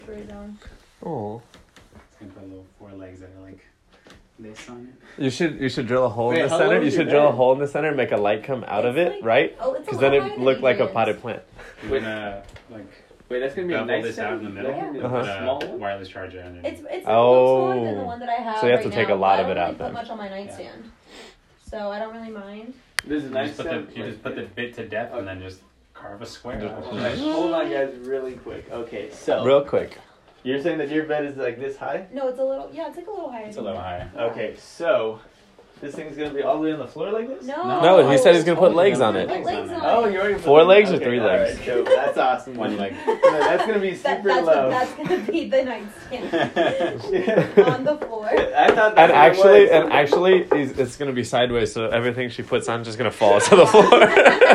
For his own. Oh. It's gonna put little 4 legs that are like this on it. You should drill a hole in Wait, the how center. low You is should your drill a bed? hole in the center and make a light come out of it, like, right? Oh, it's Because then it looked like a potted plant. You're gonna like Wait, that's gonna be a bevel nice this out in the middle. Yeah. And Uh-huh. put a Small one? wireless charger underneath. It's a little smaller than the Oh. one that I have. So you have right to take now, a lot but of it I out don't really then. put much on my nightstand, so I don't really mind. This is a You nice just put sound. you just put the bit to depth and then just carve a square. out of Alright, it. hold on, guys, really quick. Okay, so Real quick. you're saying that your bed is like this high? No, it's a little. Yeah, it's like a little higher. It's a little higher. Okay, so this thing's gonna be all the way on the floor like this? No. No, he said he's gonna put Oh, legs on yeah. it. Put legs on Oh, it. you already put 4 legs or okay, 3 alright, legs? so that's awesome. One leg. No, that's gonna be super That's low. that's gonna be the nightstand on the floor. I thought that And actually, it's gonna be sideways, so everything she puts on is just gonna fall to the floor. Does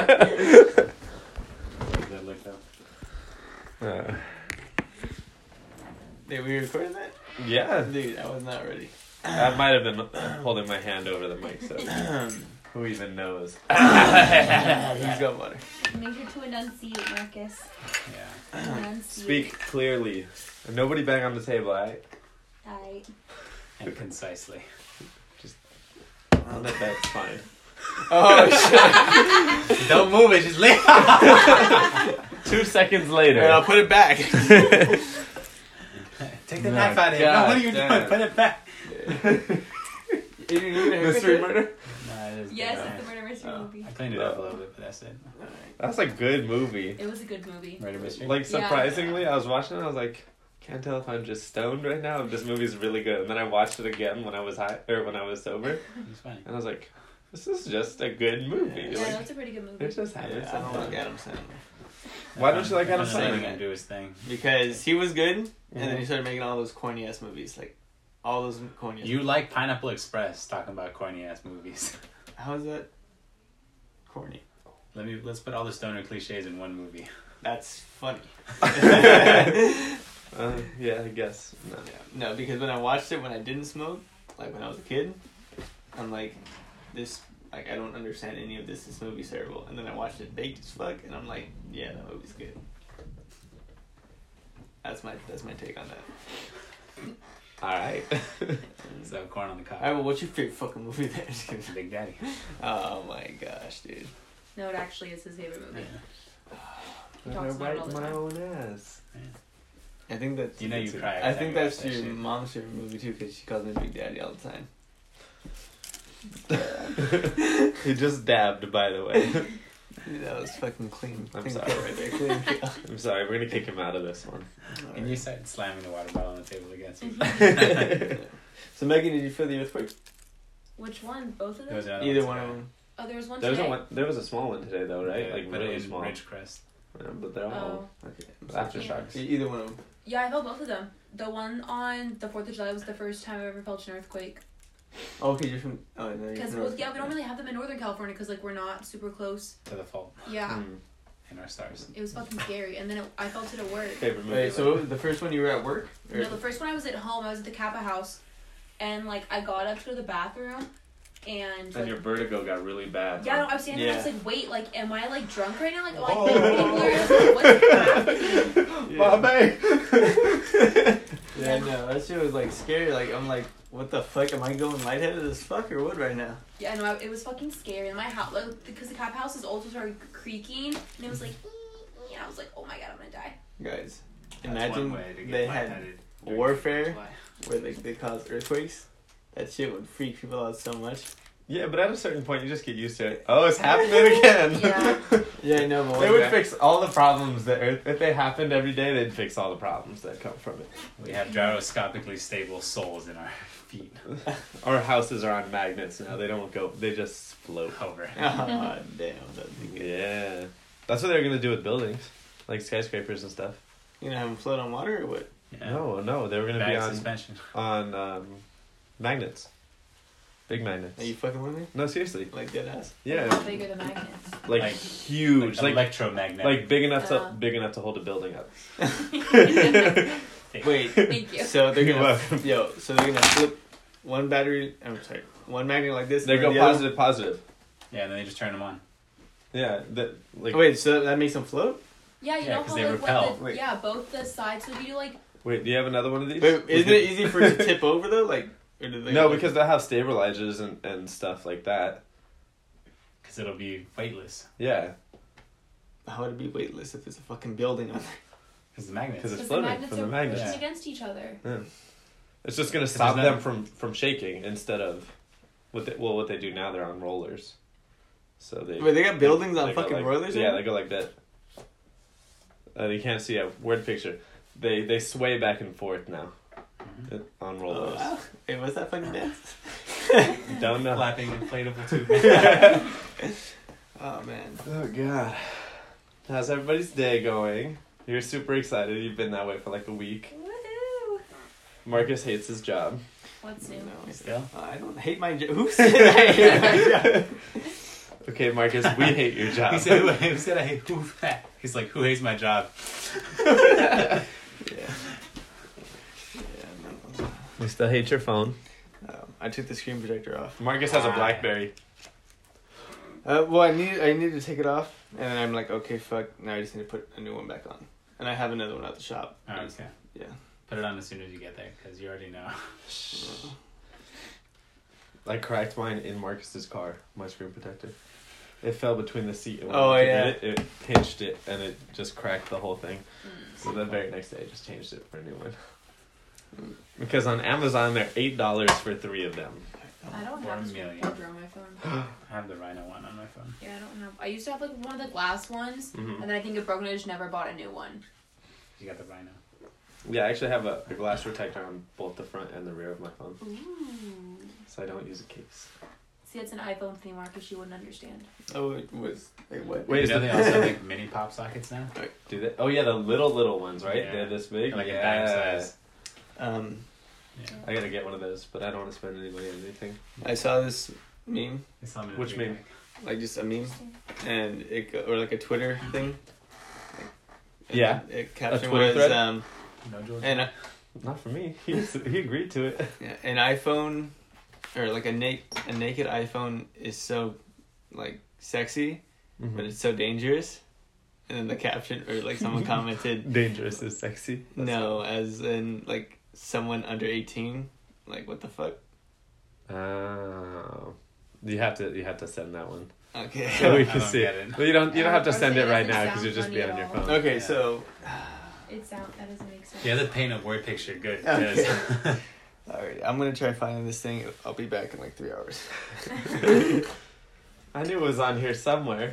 that look though? Did we record that? Yeah, Dude, I was not ready. I might have been holding my hand over the mic, so who even knows? Who's got water? Make sure to enunciate, Marcus. Yeah. Enunciate. Speak clearly. And nobody bang on the table, alright? Aight. And concisely. Oh, that's fine. Oh shit! Don't move it, just lay 2 seconds later. And I'll put it back. Take the Oh, knife out of it. No, God what are you damn. doing? Put it back. Mystery murder? Nah, it is Yes, good. it's the murder mystery movie. I cleaned it up a little bit, but that's it. That's a good movie. It was a good movie. Murder mystery. Like, Yeah. surprisingly, I was watching it, I was like, can't tell if I'm just stoned right now. This movie's really good. And then I watched it again when I was high, or when I was sober, It's funny. and I was like, this is just a good movie. Yeah, Like, that's a pretty good movie. it's just having Yeah, I some don't fun. like Adam Sandler. Why don't you like Adam Adam Sandler? gonna do his thing. Because he was good, and then Mhm. he started making all those corny ass movies, like all those corny. You like Pineapple Express talking about corny ass movies. How is that corny? Let's put all the stoner cliches in one movie. That's funny. Yeah, I guess. No. No, because when I watched it when I didn't smoke, like when I was a kid, I'm like, this, like I don't understand any of this. This movie's terrible. And then I watched it baked as fuck, and I'm like, yeah, that movie's good. That's my take on that. Alright. So corn on the cob. Alright, well, what's your favorite fucking movie there? Just kidding. Big Daddy. Oh my gosh, dude. No, it actually is his favorite movie. Yeah. He talks about it all the my time. own ass. I think that's. You know you cry. I every think time you that's watch that your shit. mom's favorite movie too, because she calls me Big Daddy all the time. He just dabbed, by the way. Dude, that was fucking clean. I'm Clean sorry. kill right there. Clean kill. I'm sorry, we're gonna kick him out of this one. And you started slamming the water bottle on the table against me. So Megan, did you feel the earthquake? Which one? Both of There was them? another Either one one of today. them. Oh, there was one There was, today. there was a small one today, though, right? Yeah, Like, but really in small. Ridgecrest. Yeah, but they're all Oh. Okay. aftershocks. Either one of them. Yeah, I felt both of them. The one on the 4th of July was the first time I ever felt an earthquake. Oh, okay, you're from. Oh, no, you're Because, from. well, yeah, we don't really have them in Northern California because, like, we're not super close. To the fault Yeah. Mm. in our stars. It was fucking scary. And then I felt it at work. Favorite movie. Wait, so the first one you were at work? Or? No, the first one I was at home. I was at the Kappa house. And, like, I got up to the bathroom. And, And like, your vertigo got really bad. yeah, no, I was standing there. I was Yeah. like, wait, like, am I, like, drunk right now? Like, Oh. I can't think clear. What's happening? Bobby! Yeah, no, that shit was like scary. Like, I'm like, what the fuck? Am I going lightheaded as fuck or what right now? Yeah, no, it was fucking scary. And my house, like, because the Kappa house is also started creaking. And it was like, and I was like, oh my god, I'm gonna die. Guys, That's imagine one way to get they had lightheaded during warfare 4th of July. where they cause earthquakes. That shit would freak people out so much. Yeah, but at a certain point, you just get used to it. Oh, it's happening again. Yeah. Yeah, I know, but They one would guy- fix all the problems that if they happened every day, they'd fix all the problems that come from it. We have gyroscopically stable souls in our feet. Our houses are on magnets now. They don't go. They just float. Hover. Oh, damn, that'd be good. Yeah, that's what they're gonna do with buildings, like skyscrapers and stuff. You gonna have them float on water or what? Yeah. No, they were gonna Bag be on suspension. magnets, big magnets. Are you fucking with me? No, seriously. Like dead ass? How Yeah, big are the magnets? like Like- huge, like electromagnetic. big enough Uh. to hold a building up. Wait, Thank you. so they're You're gonna welcome. so they're gonna flip one battery. I'm sorry, one magnet like this. They and go the other- positive, positive. Yeah, and then they just turn them on. Yeah, that like Wait, so that makes them float? Yeah, you Yeah, know 'cause how they like repel. what the, Wait. yeah, both the sides. So if you do like Wait, do you have another one of these? Wait, isn't it easy for it to tip over though? Like, or do they No, because they'll have stabilizers and stuff like that. Because it'll be weightless. Yeah, how would it be weightless if there's a fucking building on there? Because the magnets. because it's Because the floating magnets from the are magnets. pushing Yeah. against each other. Yeah. It's just gonna 'Cause stop there's them from shaking instead of what they do now. They're on rollers, so they. Wait, they got buildings on they go fucking like, rollers? Yeah, now? they go like that. You can't see a word picture. They sway back and forth now on Oh, rollers. wow. Hey, what's that fucking dance? Don't know. Flapping inflatable tube. Oh man. Oh god. How's everybody's day going? You're super excited. You've been that way for like a week. Woohoo! Marcus hates his job. What's new? No, Still? I don't hate my job. Who said I hate my job? Okay, Marcus, we hate your job. He said, who said I hate who? He's like, who hates my job? Yeah. No. We still hate your phone. I took the screen projector off. Marcus has a BlackBerry. Well, I need to take it off, and then I'm like, okay, fuck. Now I just need to put a new one back on, and I have another one at the shop. Oh, okay. Yeah. Put it on as soon as you get there, because you already know. I cracked mine in Marcus's car, my screen protector. It fell between the seat and when Oh, I yeah. hit it pinched it and it just cracked the whole thing. So the very next day I just changed it for a new one. Because on Amazon they're $8 for 3 of them. I don't Or have a a screen million. protector on my phone. I have the Rhino one on my phone. Yeah, I don't have. I used to have like one of the glass ones, Mhm. and then I think it broke and I just never bought a new one. You got the Rhino. Yeah, I actually have a glass protector on both the front and the rear of my phone. Ooh. So I don't use a case. See, it's an iPhone thing, Marcus. You wouldn't understand. Oh, it was. Wait, what? Wait, you is know the- they also have like mini pop sockets now? Do they? Oh yeah, the little ones, right? Yeah. They're this big. They're like yeah. a dime size. Yeah. I gotta get one of those, but I don't want to spend any money on anything. I saw this meme, It's not Which big, meme? like just a meme, and or like a Twitter thing. And Yeah. It caption Twitter was thread? No George. and Not for me. He agreed to it. yeah, an iPhone, or like a naked iPhone is so, like, sexy, but it's so dangerous. And then the caption, or like someone commented, Dangerous is sexy. no, as in like someone under 18. Like, what the fuck? Oh, you have to send that one Okay. so we I can don't see get it. it. Well, you don't have to Or send say it it right doesn't now because you'll sound just be funny on at your all. phone. Okay, Yeah. so That doesn't make sense. You have to paint a word picture good. Okay. 'cause- alright, I'm gonna try finding this thing. I'll be back in like 3 hours. I knew it was on here somewhere.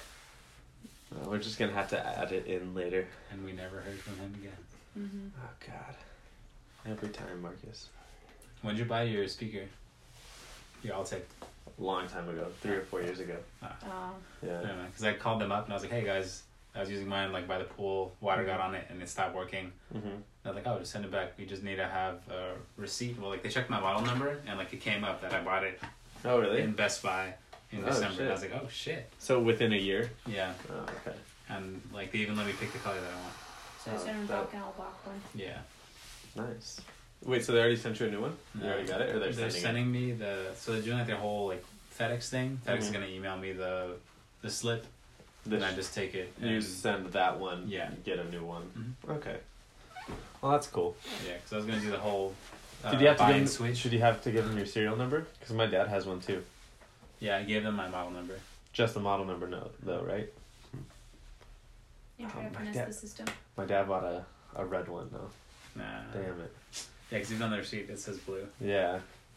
We're just gonna have to add it in later. and we never heard from him again. Mm-hmm. Oh God! Every time, Marcus. When'd you buy your speaker? Your Altec. A long time ago, 3 or 4 years ago. Oh. Yeah. Because I called them up and I was like, hey guys, I was using mine like by the pool, water got on it and it stopped working. Mm-hmm. They're like, oh, just send it back. We just need to have a receipt. Well, like they checked my model number and like it came up that I bought it Oh really? in Best Buy in Oh, December. shit. And I was like, oh shit. So within a year? Yeah. Oh okay. And like they even let me pick the color that I want. So I sent him that- back out black one. Yeah. Nice. Wait, so they already sent you a new one? You already got it, or They're sending sending me so they're doing like their whole like FedEx thing. FedEx is Mhm. gonna email me the slip, it? and I just take it. You And, send that one. Yeah. Get a new one. Mhm. Okay. Well, that's cool. yeah, because I was gonna do the whole. Did you have to buy give and him, switch? Should you have to give him your serial number? Because my dad has one too. Yeah, I gave them my model number. Just the model number, no, though, right? You try Oh, to my finesse dad- the system. My dad bought a red one though. Nah. Damn it. Yeah, because even on the receipt it says blue. Yeah.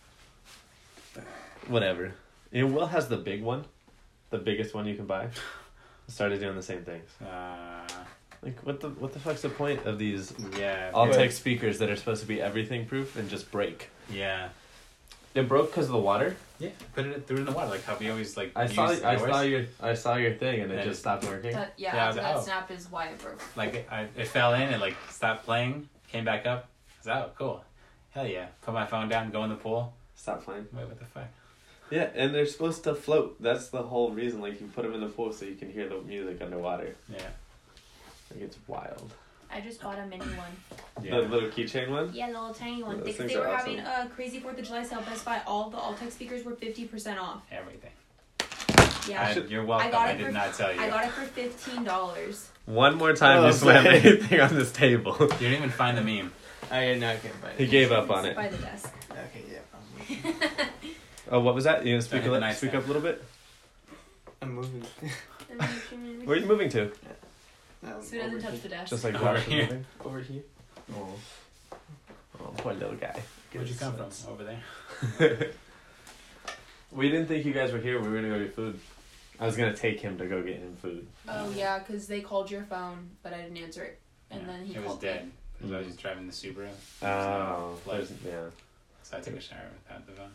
Whatever. You know, Will has the big one, the biggest one you can buy. Started doing the same things. Like, what the fuck's the point of these Yeah. Altec speakers that are supposed to be everything proof and just break? Yeah. It broke because of the water. Yeah. Threw it in the water like how we always like. I use saw yours. your thing and it Yeah. just stopped working. That, Yeah, I yeah, was after like, that oh. snap is why it broke. Like it fell in and like stopped playing, came back up. I was like, oh, cool. Hell yeah. Put my phone down, go in the pool. Stop playing. Wait, what the fuck? Yeah, and they're supposed to float. That's the whole reason. Like, you put them in the pool so you can hear the music underwater. Yeah. Like, it's wild. I just bought a mini one. Yeah. The little keychain one. Yeah, the little tiny one. Those Because things they are were awesome. having a crazy 4th of July sale at Best Buy. All the Altec speakers were 50% off. Everything. Yeah. You're welcome. got I it did for- not tell you. I got it for $15. One more time Oh, you slam sorry. anything on this table. You didn't even find the meme. No, I can't buy it. He gave up on Sit it. by the desk. Okay, yeah. Oh, what was that? You gonna speak hit the nice speak thing. up a little bit? I'm moving. Where are you moving to? No, So he doesn't over touch here. the desk. Just like Over Josh is here. moving. Over here. Oh, poor little guy. Where'd you come from? Over there? We didn't think you guys were here. We were gonna go get food. I was gonna take him to go get him food. Oh yeah, because they called your phone, but I didn't answer it, and Yeah, then he it was called dead. me. Because I was just driving the Subaru. Oh, Like- there's, yeah. So I took a shower without the phone.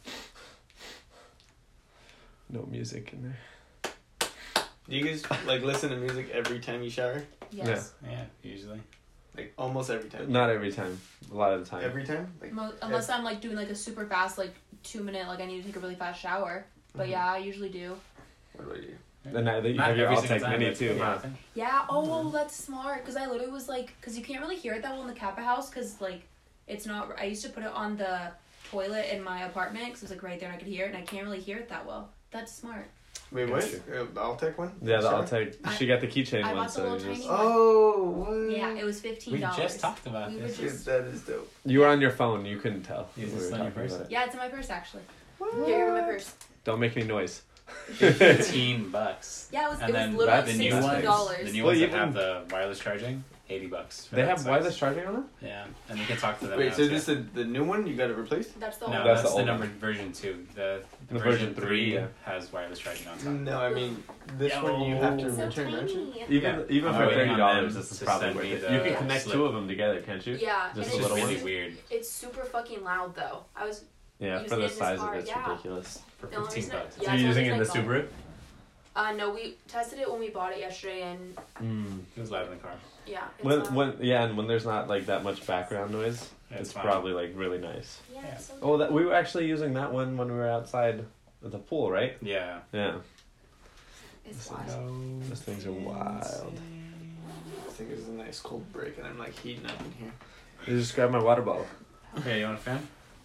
No music in there. Do you guys like listen to music every time you shower? Yes. Yeah, usually. Like almost every time. Not every time. A lot of the time. Every time? Like Unless I'm like doing like a super fast, like 2 minute, like I need to take a really fast shower. But Mhm. yeah, I usually do. What about you? The night that you Not have your every All single Tech time, Mini but too, yeah, huh? I think- Yeah. Oh, that's smart. Because I literally was like, because you can't really hear it that well in the Kappa house, because like it's not. I used to put it on the toilet in my apartment, because it was like right there, and I could hear it, and I can't really hear it that well. That's smart. Wait, Got what? you. The Alltech one? Yeah, the Shower? All Tech. She got the keychain I one, bought the so you little just. tiny one. Oh, what? Yeah, it was $15. We just talked about We were this. Dude, just- that is dope. You were on your phone. You couldn't tell. Is We this were on your talking purse? about it. Yeah, it's in my purse actually. What? Here, my purse. Don't make any noise. $15. Yeah, it was. And It was then literally the new $16. ones, the new Well, ones that even- have the wireless charging, $80. for They that have size. wireless charging on them? Yeah, and you can talk to them. Wait, now, so too. this is the new one you got it replaced? That's the No, old That's that's the the old number version 2. The The version version 3 3, yeah. has wireless charging on top. No, I mean this Yeah, one you have to So return, don't you? tiny. Even Yeah. even I'm for waiting on $30, them this is to probably send worth me it. the You can connect slip. two of them together, can't you? Yeah, Just and It's a it's, just little really one? weird it's super fucking loud though. I was Yeah, Using for it the in this size car, of it's yeah. ridiculous. for The only $15. reason I- bucks. yeah, so it's you're the using it in only the reason I Subaru? no, we tested it when we bought it yesterday, and It was loud in the car. yeah, it's And when there's not like that much background noise, Yeah, it's fine. probably like really nice. yeah, Yeah. it's so Oh, that we were actually using that one when we were outside at the pool, right? Yeah. Yeah. it's This is- wild. Those things are wild. I think it's a nice cold break and I'm like heating up in here. You just grab my water bottle. Okay, you want a fan?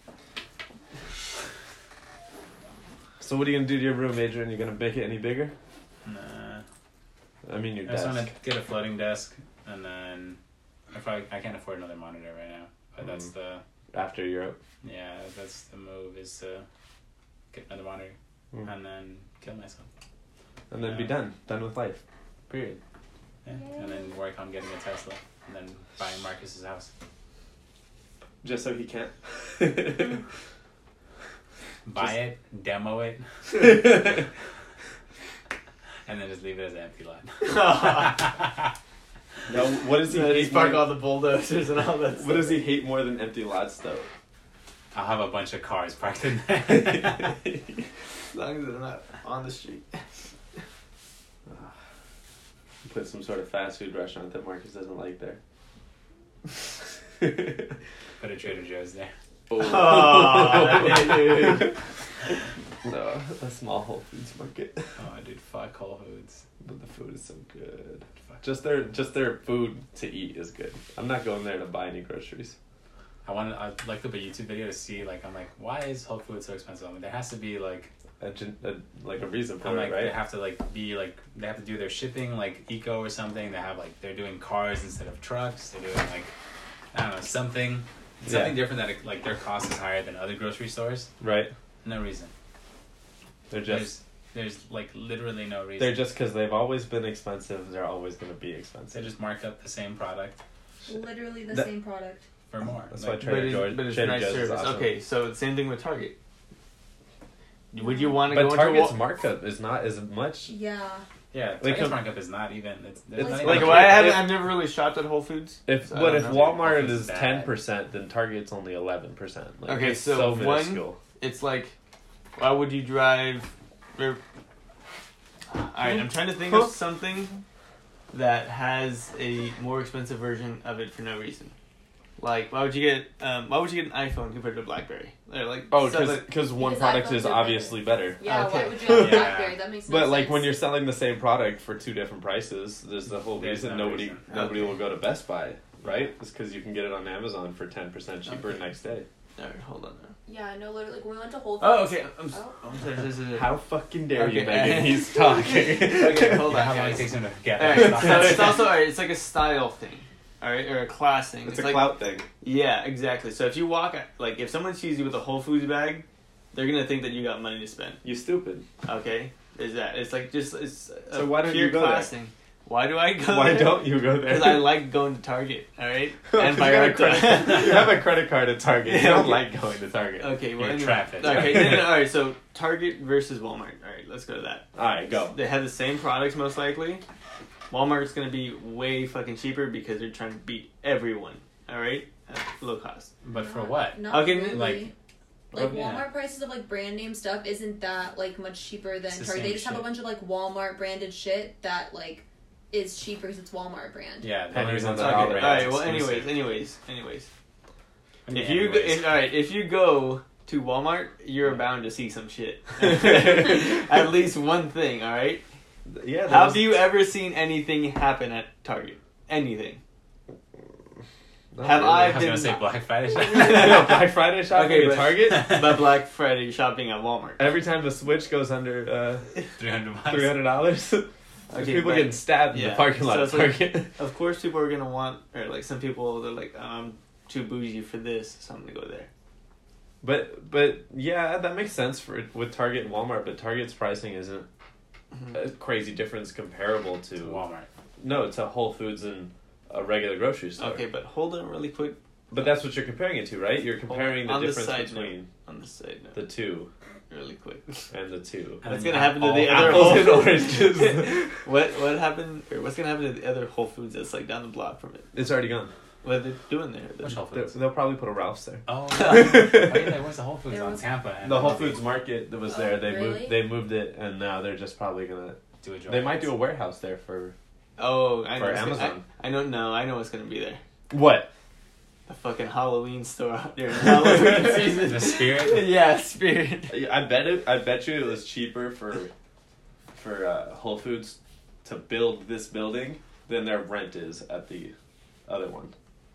So what are you gonna do to your room, Adrian? You gonna make it any bigger? Nah. I mean your I just desk. want to get a floating desk, and then I can't afford another monitor right now. But that's the After Europe. that's the move is to get another monitor Mm. and then kill myself. And then be Yeah. done with life. Period. Yeah, and then work on getting a Tesla, and then buying Marcus's house. Just so he can't. Buy it, demo it, and then just leave it as an empty lot. No, what does he Just hate park more? all the bulldozers and all that What does he hate more than empty lots, though? I'll have a bunch of cars parked in there. As long as they're not on the street. Put some sort of fast food restaurant that Marcus doesn't like there. Put a Trader Joe's there. Oh, dude. No, a small Whole Foods market. Oh, dude, fuck Whole Foods. But the food is so good. Fuck. Just their food to eat is good. I'm not going there to buy any groceries. I looked up a YouTube video to see, like, I'm like, why is Whole Foods so expensive? I mean, there has to be, like, A reason for I'm it, like, right? they have to, like, they have to do their shipping, like, eco or something. They have, like, they're doing cars instead of trucks. They're doing, like, I don't know, something different that, like, their cost is higher than other grocery stores. Right. No reason. They're just There's like, literally no reason. they're just because they've always been expensive. They're always going to be They expensive. just mark up the same product Literally the That- same product. for more. That's Like, why Trader Joe's. But it's Trader nice Joe's is service. awesome. Okay, so the same thing with Target. Would you want to But go into Target's Wal- markup is not as much. Yeah. yeah, Like, Target's com- markup is not even. It's It's not like even- Well, if- I've never really shopped at Whole Foods. If So I but don't if know. Walmart It's is bad. 10%, then Target's only 11%. Like, Okay, it's so one- minuscule. It's like, why would you drive? Alright, I'm trying to think of something that has a more expensive version of it for no reason. Like, why would you get an iPhone compared to a BlackBerry? Or like, Oh, stuff like- because one Because product iPhones is are obviously better. Yeah, Okay. why would you have a Yeah. BlackBerry? That makes no But like sense. when you're selling the same product for two different prices, there's the whole There's reason no nobody reason. will go to Best Buy, right? It's because you can get it on Amazon for 10% cheaper next day. Alright, hold on now. Yeah, I know. Literally, like, we went to Whole Foods. Oh, okay. I'm Oh. sorry. How fucking dare you, Okay. Megan? He's talking. Okay, hold Yeah, on. how long it guys. takes him to get Alright, so it's there. also alright. It's like a style thing. all right, or a class thing. It's a like, clout thing. Yeah, exactly. So if you walk, like, if someone sees you with a Whole Foods bag, they're gonna think that you got money to spend. You stupid. Okay, is that? It's like just it's. So why don't you go class there? thing. Why do I go? Why there? don't you go there? Because I like going to Target. All right, and you, have a credit, you have Vallarta. a credit card at Target. You Yeah, don't okay. like going to Target. Okay, well, You're anyway. trapped at Okay, Target. all right. So Target versus Walmart. All right, let's go to that. All right, go. They have the same products most likely. Walmart's gonna be way fucking cheaper because they're trying to beat everyone. All right, at low cost. But for what? Not Okay, really. like- Like Yeah. Walmart prices of like brand name stuff isn't that like much cheaper than It's the Target. They same just have a shit. bunch of like Walmart branded shit that like is cheaper because it's Walmart brand. Yeah, the Pennies only on reason the Target dollar. Okay, brand all right. is Well, exclusive. anyways. I mean, If you anyways. all right, if you go to Walmart, you're bound to see some shit. At least one thing. All right. Yeah. Have you ever seen anything happen at Target? Anything? Have I I was gonna been- say Black Friday. Black Friday shopping Okay, at but- Target? But Black Friday shopping at Walmart. Every time the Switch goes under $300. $300, there's Okay, people but- getting stabbed in yeah, the parking lot so of it's like- Target. Of course, people are gonna want, or like some people, they're like, I'm too bougie for this, so I'm gonna go there. But yeah, that makes sense for with Target and Walmart. But Target's pricing isn't a crazy difference comparable to Walmart. No, to Whole Foods and a regular grocery store. Okay, but hold on really quick But that's what you're comparing it to, right? You're comparing the On the difference side between on the side note, the two really quick. and the two. And What's then gonna you happen to have the all other apples Whole and Foods? oranges. what happened? Or what's gonna happen to the other Whole Foods that's like down the block from it? It's already gone. What are they doing there? Which Whole Foods? They'll probably put a Ralph's there. Oh, yeah, where's the Whole Foods There on was- Tampa? And The Whole Foods market that was Oh, there, they really? moved it, and now they're just probably gonna. do a They might do a warehouse there for Oh, I know. For what's gonna- Amazon. I know. No, I know what's gonna be there. what? The fucking Halloween store out there. Halloween season. The Spirit? Yeah, Spirit. I bet you it was cheaper for Whole Foods to build this building than their rent is at the other one.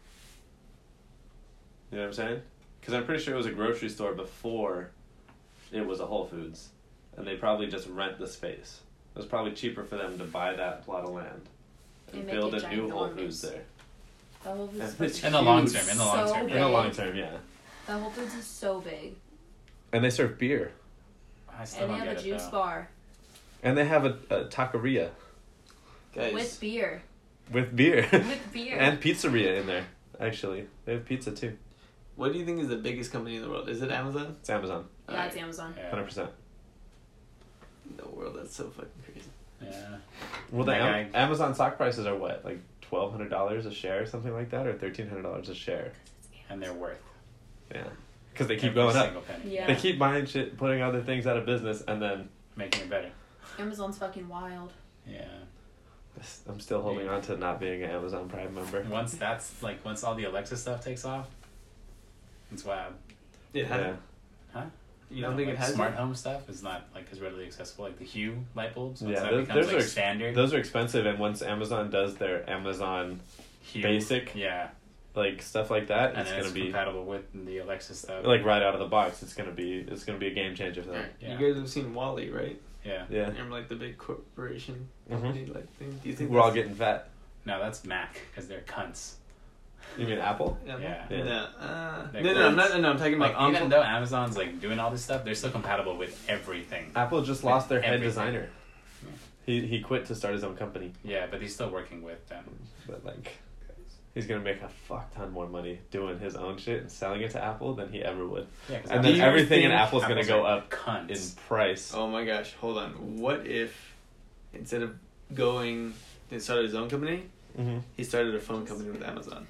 You know what I'm saying? Because I'm pretty sure it was a grocery store before it was a Whole Foods, and they probably just rent the space. It was probably cheaper for them to buy that plot of land and And make build it a new Whole ginormous. Foods there. That Whole Foods And is supposed it's to In be the long huge. term, in the long So term. In big. the long term, yeah. That Whole Foods is so big. And they serve beer. I still And they don't have get a it, juice though. bar And they have a taqueria Guys, with beer. with beer. With beer. And pizzeria in there, actually. They have pizza too. what do you think is the biggest company in the world? Is it Amazon? It's Amazon. Yeah, it's Amazon. Yeah. 100%. The world, that's so fucking crazy. Yeah. Well, the Like Amazon stock prices are what? Like $1,200 a share or something like that? Or $1,300 a share? And they're worth. Yeah. Because they keep every going up. single penny. Yeah. They keep buying shit, putting other things out of business, and then Making it better. Amazon's fucking wild. Yeah. I'm still holding Yeah. on to not being an Amazon Prime member. Once that's like once all the Alexa stuff takes off, it's wild. It Yeah. has. Huh? You don't No, think like it has? smart home stuff is not like as readily accessible like the Hue light bulbs. Once Yeah, that those- becomes those like are standard. Those are expensive, and once Amazon does their Amazon Hue, basic, yeah, like stuff like that, and it's then gonna it's be compatible with the Alexa stuff. like right out of the box. It's gonna be a game changer for them. Yeah. You guys have seen Wally, right? Yeah. Yeah. Remember, like the big corporation Mhm. company, like thing. Do you think We're all that's- getting fat. No, that's Mac because they're cunts. You mean Apple? Yeah. Yeah. Yeah. No, They're no, I'm cunts. not. No, I'm talking Like about even though Amazon's like doing all this stuff, they're still compatible with everything. Apple just lost their head Everything. designer. Yeah. He quit to start his own company, Yeah, but he's still working with them. but like, he's gonna make a fuck ton more money doing his own shit and selling it to Apple than he ever would. Yeah, 'cause And Do then you everything in think Apple's gonna go are up cunts. in price. Oh my gosh, hold on. What if instead of going to start his own company, Mm-hmm. he started a phone company with Amazon?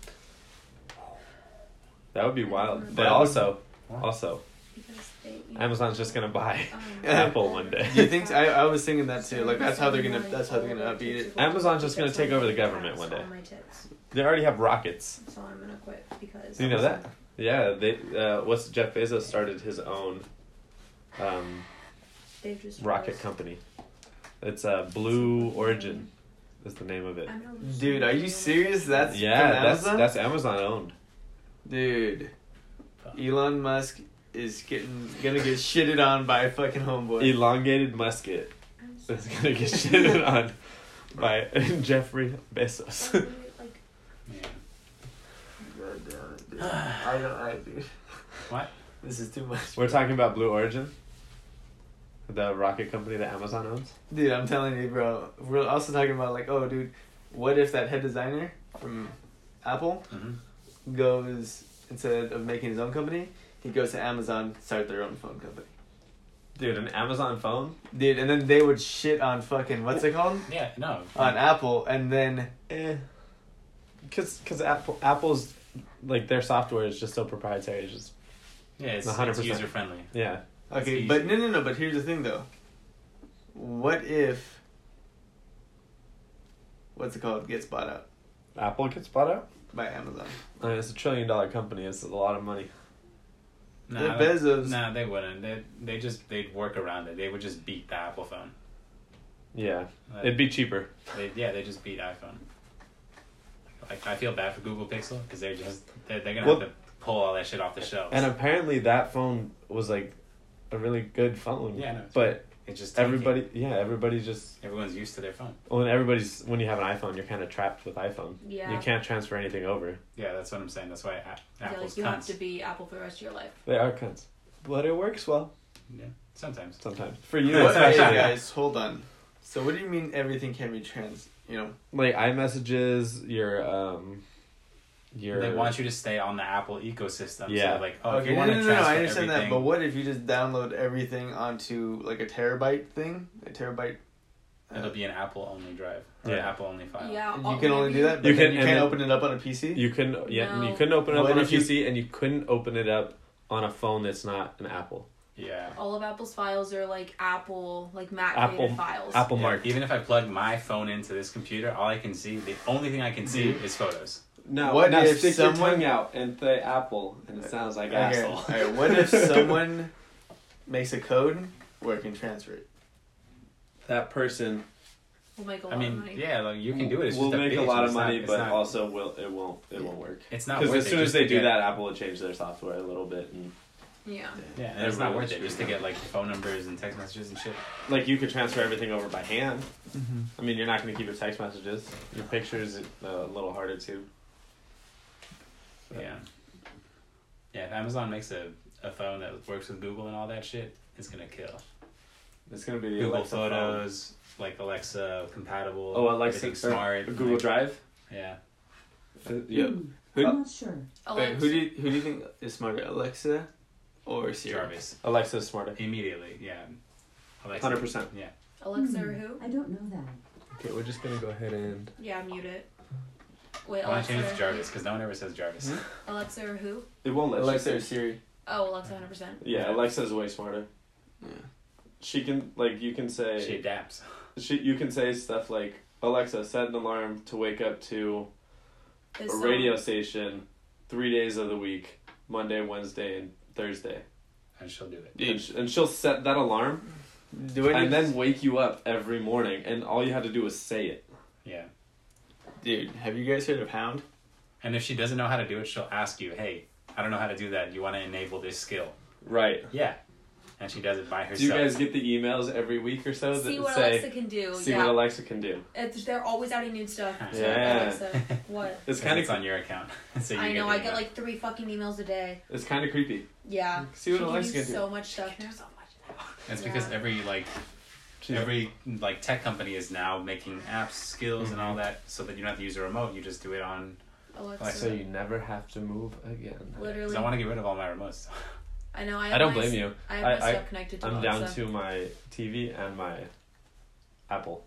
That would be wild. But That also, What? Because they, Amazon's just gonna buy um, Apple one day. Do you think? I was thinking that too. Like that's how they're gonna beat it. Amazon's just gonna take over the government one day. On my tits. They already have rockets. So I'm gonna quit because. Do you know that? Yeah, they. What's Jeff Bezos started his own They've just rocket company. It's Blue Origin, is the name of it. Dude, are you serious? That's Yeah, from that's Amazon? that's Amazon owned. Dude, Elon Musk is gonna get shitted on by a fucking homeboy. Elongated musket is gonna get shitted on by Jeffrey Bezos. Like, Yeah. God damn it, dude. I don't, dude. What? This is too much. We're talking about Blue Origin, the rocket company that Amazon owns. Dude, I'm telling you, bro. We're also talking about, like, oh, dude, what if that head designer from Apple Mm-hmm. goes, instead of making his own company, he goes to Amazon, start their own phone company. Dude, an Amazon phone? Dude, and then they would shit on fucking, what's it called? Yeah, no. On Apple, and then... Because Apple's, like, their software is just so proprietary. It's just, Yeah, it's 100%. user friendly. yeah. Okay, It's but easy. no, but here's the thing, though. What if... What's it called? Gets bought out Apple gets bought out? by Amazon. I mean, it's $1 trillion company. It's a lot of money. Nah, Bezos. Nah, they wouldn't. They'd work around it. They would just beat the Apple phone. Yeah. Like, It'd be cheaper. they just beat iPhone. Like, I feel bad for Google Pixel because they're gonna Well- have to pull all that shit off the shelves. And apparently that phone was, like, a really good phone. Yeah, no, it's But it's just tanking. everybody just... Everyone's used to their phone. When you have an iPhone, you're kind of trapped with iPhone. Yeah. You can't transfer anything over. Yeah, that's what I'm saying. That's why Yeah, Apple's like you have cunts. to be Apple for the rest of your life. They are cunts. But it works well. Yeah, sometimes. Sometimes. For you, But, hey, especially. guys, hold on. So what do you mean everything can be Like iMessages, your They want you to stay on the Apple ecosystem. Yeah. So like, oh, if Okay, you want to no, transfer I understand everything, that, but what if you just download everything onto, like, a terabyte thing? A terabyte? it'll be an Apple only drive or an Yeah. Apple only file. Yeah. You can only do that, but You then can- you and can't then- open it up on a PC? You couldn't No. you couldn't open it up What on a if you- PC, and you couldn't open it up on a phone that's not an Apple. Yeah. All of Apple's files are like Apple, like Mac Apple- created files. Apple Yeah, Mark. even if I plug my phone into this computer, all I can see, the only thing I can see Mhm. is photos. No, What now if stick someone- your tongue out and say Apple, and it sounds like Okay, asshole. alright, what if someone makes a code where it can transfer it? That person We'll make a lot I of mean, money. yeah, like you can do it. It's will just make a bitch. lot of It's not- money, it's but not- also it won't work. it's not Because worth as it soon as just they to do get- that, Apple will change their software a little bit, and Yeah. Yeah, and it's not Everybody worth it will just to get like phone numbers and text messages and shit. like you could transfer everything over by hand. Mm-hmm. I mean, you're not going to keep your text messages. Your pictures a little harder too. Yeah. Yeah, if Amazon makes a phone that works with Google and all that shit, it's gonna kill. It's going to be the Google Alexa phone. Photos, like Alexa compatible. Oh, Alexa everything smart. Google like, Drive. Yeah. Yep. Who- I'm not sure. Wait, who do you think is smarter, Alexa or Siri? Jarvis. Alexa's smarter. Immediately, yeah. Alexa. 100%. Yeah. Alexa or who? I don't know that. Okay, we're just going to go ahead and... Yeah, mute it. Wait, I want Alexa to change it to or Jarvis because no one ever says Jarvis. Alexa or who? It won't let Alexa you or Siri? Oh, Alexa 100%. Yeah, Alexa's way smarter. Yeah. She can, like, you can say... She adapts. You can say stuff like, Alexa, set an alarm to wake up to This a song- radio station 3 days of the week, Monday, Wednesday, and Thursday. And she'll do it. Dude, And she'll set that alarm do I and need then wake you up every morning, and all you have to do is say it. Yeah. Dude, have you guys heard of Hound? And if she doesn't know how to do it, she'll ask you, hey, I don't know how to do that. You want to enable this skill? Right. Yeah. And she does it by herself. Do you guys get the emails every week or so that See what say, Alexa can do. see yeah. what Alexa can do? They're always adding new stuff. to Yeah. Alexa. What? It's Because kind it's of on your account. So you I know. the I get email. like 3 fucking emails a day. it's kind of creepy. Yeah. See what She Alexa gives can you do. so much stuff now. That's because Yeah. every tech company is now making apps, skills, and all Mm-hmm. that, so that you don't have to use a remote. You just do it on. Alexa. So you never have to move again. Literally. Because I want to get rid of all my remotes. I know. I I don't have my blame you. I have my I- stuff connected to I'm Alexa. down to my TV and my Apple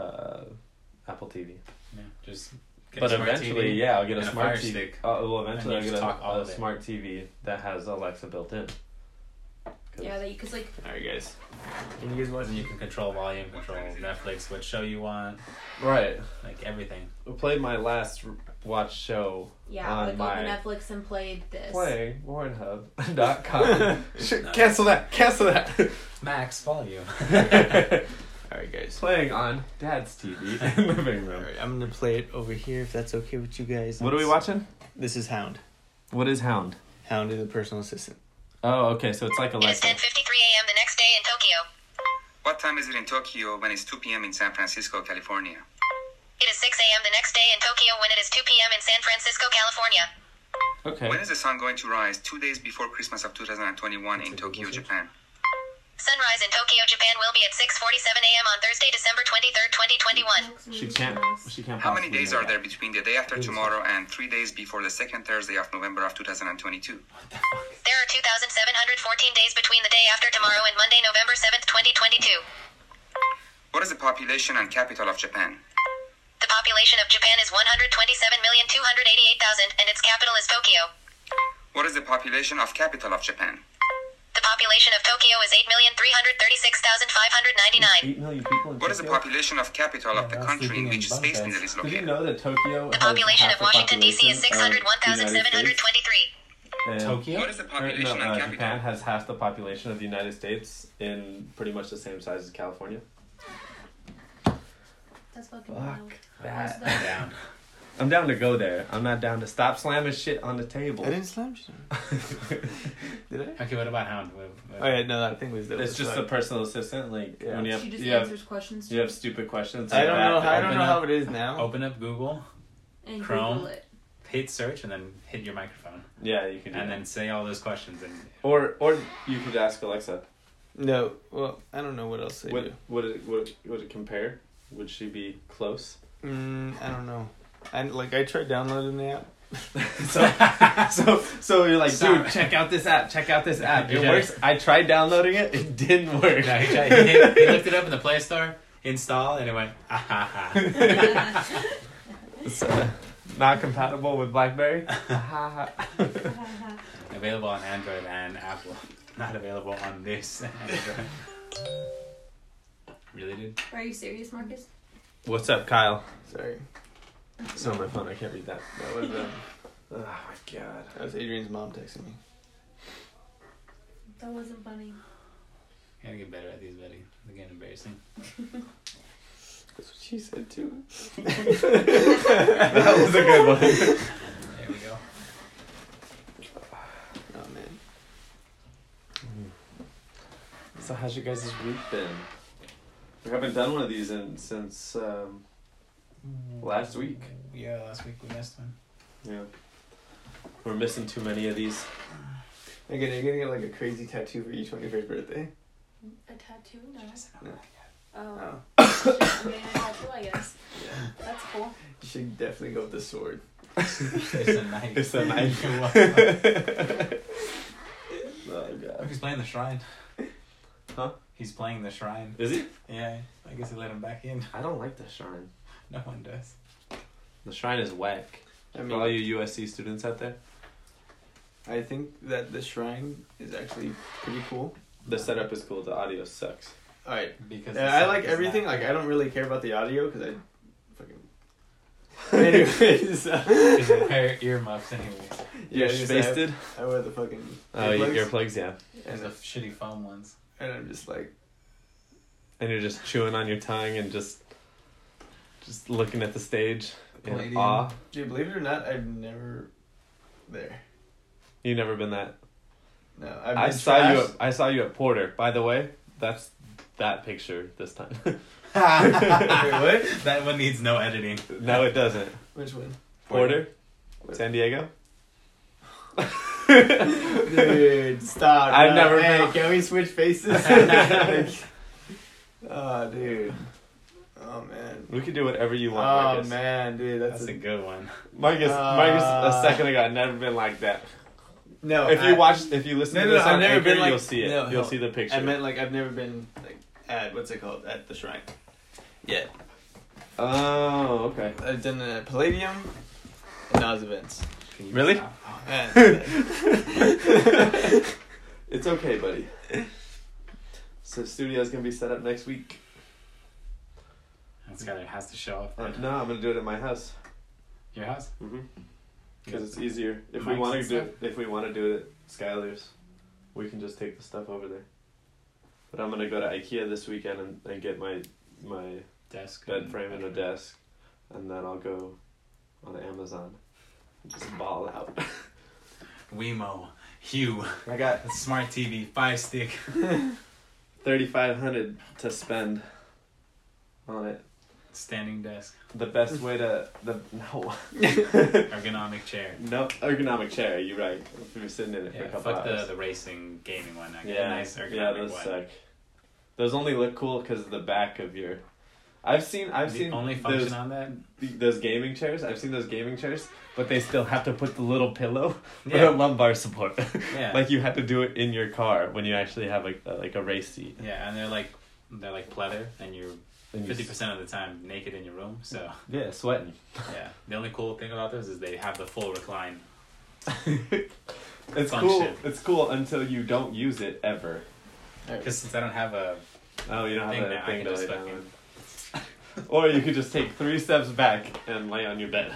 TV. Yeah, just get But a smart eventually, TV yeah, I'll get a and smart Fire TV. Stick. Well, eventually I'll And you get just talk all a of it. smart TV that has Alexa built in. 'Cause- Yeah, because like Alright, guys. Can you guys watch? And you can control volume, control Netflix, what show you want, Right. like everything. I played my last watch show yeah, on like my open Netflix and played this. playing Pornhub.com. Cancel that. Cancel that. Max volume. Alright, guys. Playing on Dad's TV in the living room. Alright, I'm gonna play it over here if that's okay with you guys. What are we watching? This is Hound. What is Hound? Hound is a personal assistant. Oh, okay, so it's like It is Alexa. 10:53 a.m. the next day in Tokyo. What time is it in Tokyo when it's 2 p.m. in San Francisco, California? It is 6 a.m. the next day in Tokyo when it is 2 p.m. in San Francisco, California. Okay. When is the sun going to rise 2 days before Christmas of 2021 in Tokyo, Japan? Sunrise in Tokyo, Japan will be at 6:47 a.m. on Thursday, December 23rd, 2021. She can't. How many possibly days know are there that. between the day after tomorrow and 3 days before the second Thursday of November of 2022? There are 2,714 days between the day after tomorrow and Monday, November 7th, 2022. What is the population and capital of Japan? The population of Japan is 127,288,000 and its capital is Tokyo. What is the population of capital of Japan? The population of Tokyo is 8,336,599. 8 million people in What is the Tokyo? population of capital of the they're all country sleeping in in which bunk space beds. needle is Did you located? know that Tokyo The has population half of Washington, D.C. is the population of the United States? 601,723. And- Tokyo? What is the or, population no, and capital? Japan has half the population of the United States in pretty much the same size as California. That's fucking Fuck wild. that. I'm down. I'm down to go there. I'm not down to stop slamming shit on the table. I didn't slam shit. Did I? Okay, what about Hound? Oh yeah, no, that thing was dope. It's as just a fuck. personal assistant. Like Yeah. when you She have just you have, answers questions. you have stupid questions. I like don't that. know. I don't Open know up- how it is now. Open up Google, and Chrome. Google it. hit search, and then hit your microphone, Yeah, you can. Do and that. then say all those questions. And or you could ask Alexa. No, well, I don't know what else they do. Would it compare? Would she be close? I don't know. I tried downloading the app. So you're like, Sorry. dude, check out this app. Check out this app. It Yeah. works. I tried downloading it. It didn't work. no, he looked it up in the Play Store, install, and it went, ah, ha, ha. It's not compatible with BlackBerry. Available on Android and Apple. Not available on this Android. Really, dude? Are you serious, Marcus? What's up, Kyle? Sorry, It's on my phone. I can't read that. that was Oh my god. that was Adrian's mom texting me. That wasn't funny. Gotta get better at these, buddy. They're getting embarrassing. That's what she said too. That was a good one. There we go. Oh man. So how's your guys' week been? We haven't done one of these since last week. Yeah, last week we missed one. Yeah. We're missing too many of these. Again, you're gonna get like a crazy tattoo for each 21st birthday. A tattoo? No. No. Oh. Oh. Shit, I'm getting a tattoo, I guess. Yeah. That's cool. You should definitely go with the sword. It's a knife. It's a knife. What? Oh god. He's playing the shrine. Huh? He's playing the shrine. Is he? Yeah, I guess he let him back in. I don't like the shrine. No one does. The shrine is whack. I For all mean, you USC students out there, I think that the shrine is actually pretty cool. the setup is cool. The audio sucks. All right. Because Yeah, the I sound like is everything. not Like, I good. don't really care about the audio because I fucking. Anyways, Because you wear earmuffs anyways. You're just spaced. I wear the fucking. Oh, earplugs, yeah. There's and, the shitty foam ones. and I'm just like, And you're just chewing on your tongue and just looking at the stage in Palladium. awe. dude, believe it or not, I've never there. You never been that. No, I've been I saw you. trashed. I saw you at Porter. By the way, that's that picture this time. Wait, what? That one needs no editing. No, it doesn't. Which one? Porter, What? San Diego. Dude, stop. I've no. never Hey, been- can we switch faces? Oh, dude. Oh man. We could do whatever you want, Oh Marcus. man, dude, That's a good one. Marcus, a second ago, I've never been like that. No. If you listen No, to no, this I've on never Anchor, been like- you'll see it. no, You'll no. see the picture. I meant like I've never been like at what's it called at the shrine. Yeah, Oh, okay. I've done it at Palladium and Oz events. Can you Really? stop? And, It's okay, buddy. So studio's gonna be set up next week. It has to show up. No, I'm gonna do it at my house. Your house? Because it's easier. If we Mics want and to do stuff? it, if we want to do it at Skylar's, we can just take the stuff over there. But I'm gonna go to IKEA this weekend and get my Desk. bed frame and a desk, and then I'll go on Amazon and just ball out. Wemo. Hue. I got A smart TV. 5-stick. $3,500 to spend on it. Standing desk. The best way to Ergonomic chair. no ergonomic chair. You're right. If you're sitting in it for a Yeah, couple fuck hours. the racing gaming one. I get Yeah, a nice ergonomic yeah, those one. suck. Those only look cool because of the back of your. I've seen The only function on that. those gaming chairs. I've seen those gaming chairs, but they still have to put the little pillow for Yeah. the lumbar support. Yeah. Like you had to do it in your car when you actually have a race seat. Yeah, and they're like pleather, and you're And you 50% of the time naked in your room. So yeah, sweating. yeah, the only cool thing about those is they have the full recline. It's Fun cool. shit. It's cool until you don't use it ever. Because since I don't have a Oh, you don't Thing have a that I thing can to just lay down fucking- on. Or you could just take 3 steps back and lay on your bed.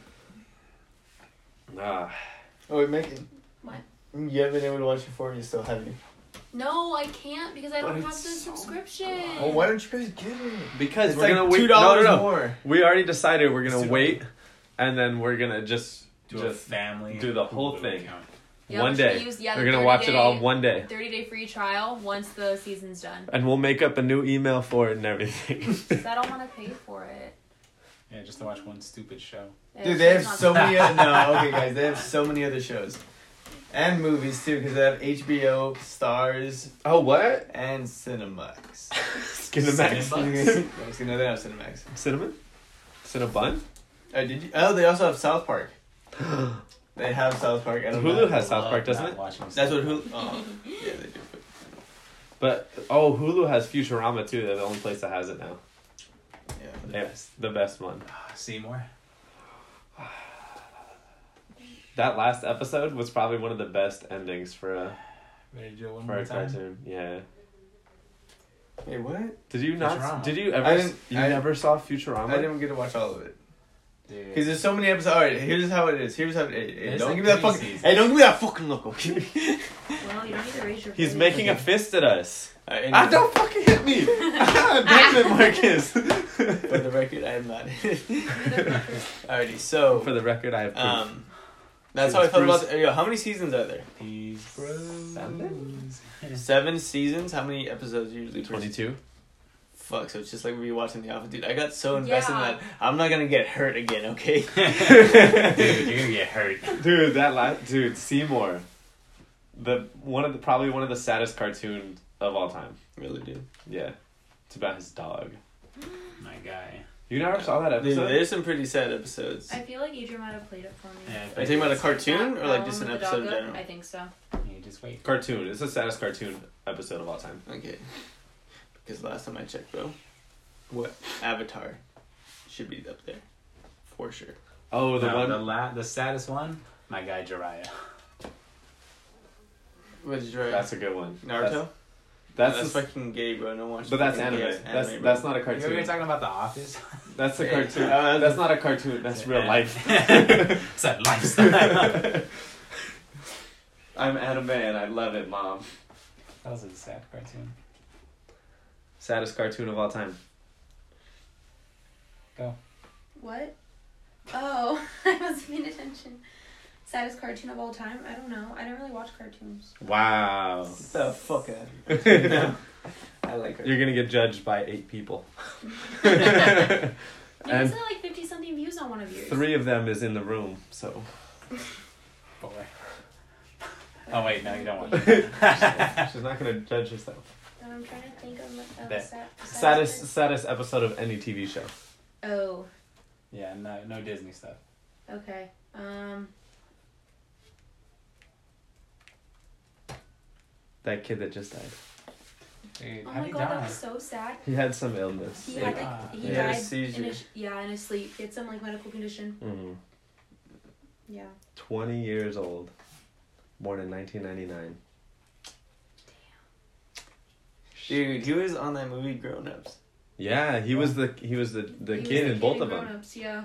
Oh wait, Megan. What? You haven't been able to watch it before. You still haven't. No, I can't because I But don't have the it's so subscription. Oh, why don't you guys get it? Because It's we're like gonna wait. $2 No. more. We already decided we're gonna It's wait, and then we're gonna just do a family. do the whole Hulu thing. account. Yeah, one we're gonna day. use- We're gonna watch it all one day, 30-day free trial once the season's done. and we'll make up a new email for it and everything. Because I don't want to pay for it. Yeah, just to watch one stupid show. Dude, they have It's not so many. No, okay, guys, they have so many other shows and movies too, because they have HBO, Stars, Oh, what? and Cinemax. Cinemax. No, they have Cinemax. Cinnamon? Cinnabon? Oh, did you? Oh, they also have South Park. They have South Park. I don't Hulu know. has South Park, Love doesn't not it? watching That's what stuff. Hulu. Oh, yeah, they do. But Hulu has Futurama too. They're the only place that has it now. Yeah. It's the best one. Seymour. That last episode was probably one of the best endings for a Ready to do it one for more a time? cartoon. Yeah. Wait, what? Did you not? Futurama. Did you ever? I didn't- You I- never saw Futurama? I didn't get to watch all of it. Dude. Because there's so many episodes. Alright, here's how it is. Here's how it is. There's Don't like give me that 3 fucking. seasons. Hey, don't give me that fucking look, okay? Well, you don't need to raise your He's voice. making a fist at us. Anyway, Ah, don't fucking hit me! Damn it, Marcus. For the record, I am not. Alrighty, so For the record, I have proof. that's how I felt Bruce- about. Yo, how many seasons are there? These bros. 7 seasons. How many episodes usually? per 22. Fuck, so it's just like rewatching The Office. Dude, I got so invested in Yeah. that. I'm not gonna get hurt again, okay? Dude, you're gonna get hurt. Dude, Seymour. Probably one of the saddest cartoons of all time. Really, dude. Yeah. It's about his dog. My guy. You never saw that Dude, episode? there's some pretty sad episodes. I feel like Adrian might have played it for me. Yeah, Are you talking about a cartoon or like That just one an with the episode in dog? general? I think so. You just wait. Cartoon. It's the saddest cartoon episode of all time. Okay. Because last time I checked, bro, what Avatar should be up there for sure. Oh, the No, one. the saddest one, my guy Jiraiya. What did you write? That's a good one. Naruto. That's That's the- fucking gay, bro. No watch. but that's fucking anime. gay-ass That's bro. that's not a You were cartoon. talking about The Office. That's a Hey, cartoon. that's- That's not a cartoon. That's real life. It's that lifestyle. I'm anime and I love it, Mom. That was a sad cartoon. Saddest cartoon of all time. Go. What? Oh, I wasn't paying attention. Saddest cartoon of all time? I don't know. I don't really watch cartoons. Wow. Get the fuck out of here. No. I like her. You're gonna get judged by 8 people. You And- guys had like 50-something views on one of yours. 3 of them is in the room, so. Boy. Oh wait, no, you don't want it. She's not gonna judge herself. I'm trying to think of That- Saddest episode of any TV show. Oh, Yeah, no Disney stuff. okay. That kid that just died. Dude, Oh how my do you god, that die? was so sad. He had some illness. He had he He had a died seizure. in his sleep. He had some like medical condition. Mhm. Yeah. 20 years old. Born in 1999. Dude, he was on that movie Grown Ups. Yeah, he was the He was kid the in both of Grown them. Ups, yeah.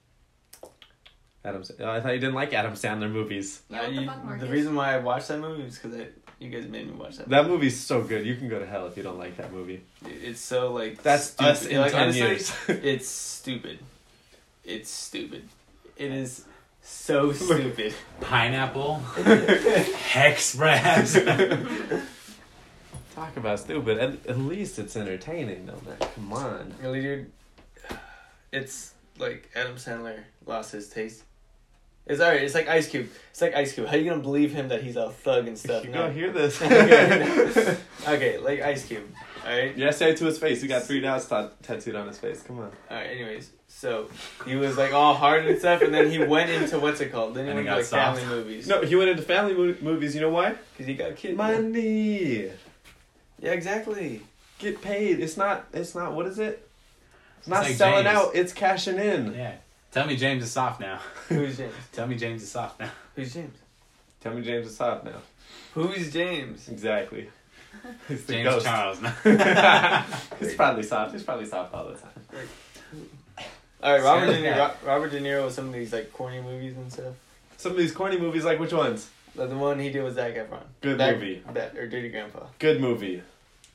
I thought you didn't like Adam Sandler movies. Yeah, what the fuck, The Marcus? reason why I watched that movie is because you guys made me watch that. That movie's so good. You can go to hell if you don't like that movie. Dude, it's so like That's stupid. us in 10 honestly, years. It's stupid. It's stupid. It is so stupid. Pineapple. Hex Brass. Talk about stupid. At least it's entertaining, though, man. Come on. Really, dude. it's like Adam Sandler lost his taste. It's alright. It's like Ice Cube. It's like Ice Cube. How you gonna believe him that he's a thug and stuff? You gonna hear this? Okay, like Ice Cube. Alright? Yeah, say it to his face. He got 3 dots tattooed on his face. Come on. Alright, anyways. So, he was like all hard and stuff, and then he went into what's it called? Then he And went he to got like soft. family movies. No, he went into family movies. You know why? Because he got a kid. Money. Yeah, exactly. Get paid. It's not. What is it? It's not like selling James. out. It's cashing in. Yeah. Tell me James is soft now. Who's James? Tell me James is soft now. Who's James? Tell me James is soft now. Who's James? Exactly. He's the James ghost. Charles now. He's probably soft. He's probably soft all the time. Alright, Robert De Niro with some of these like corny movies and stuff. Some of these corny movies, like which ones? Like the one he did with Zac Efron. Good movie. Or Dirty Grandpa. Good movie.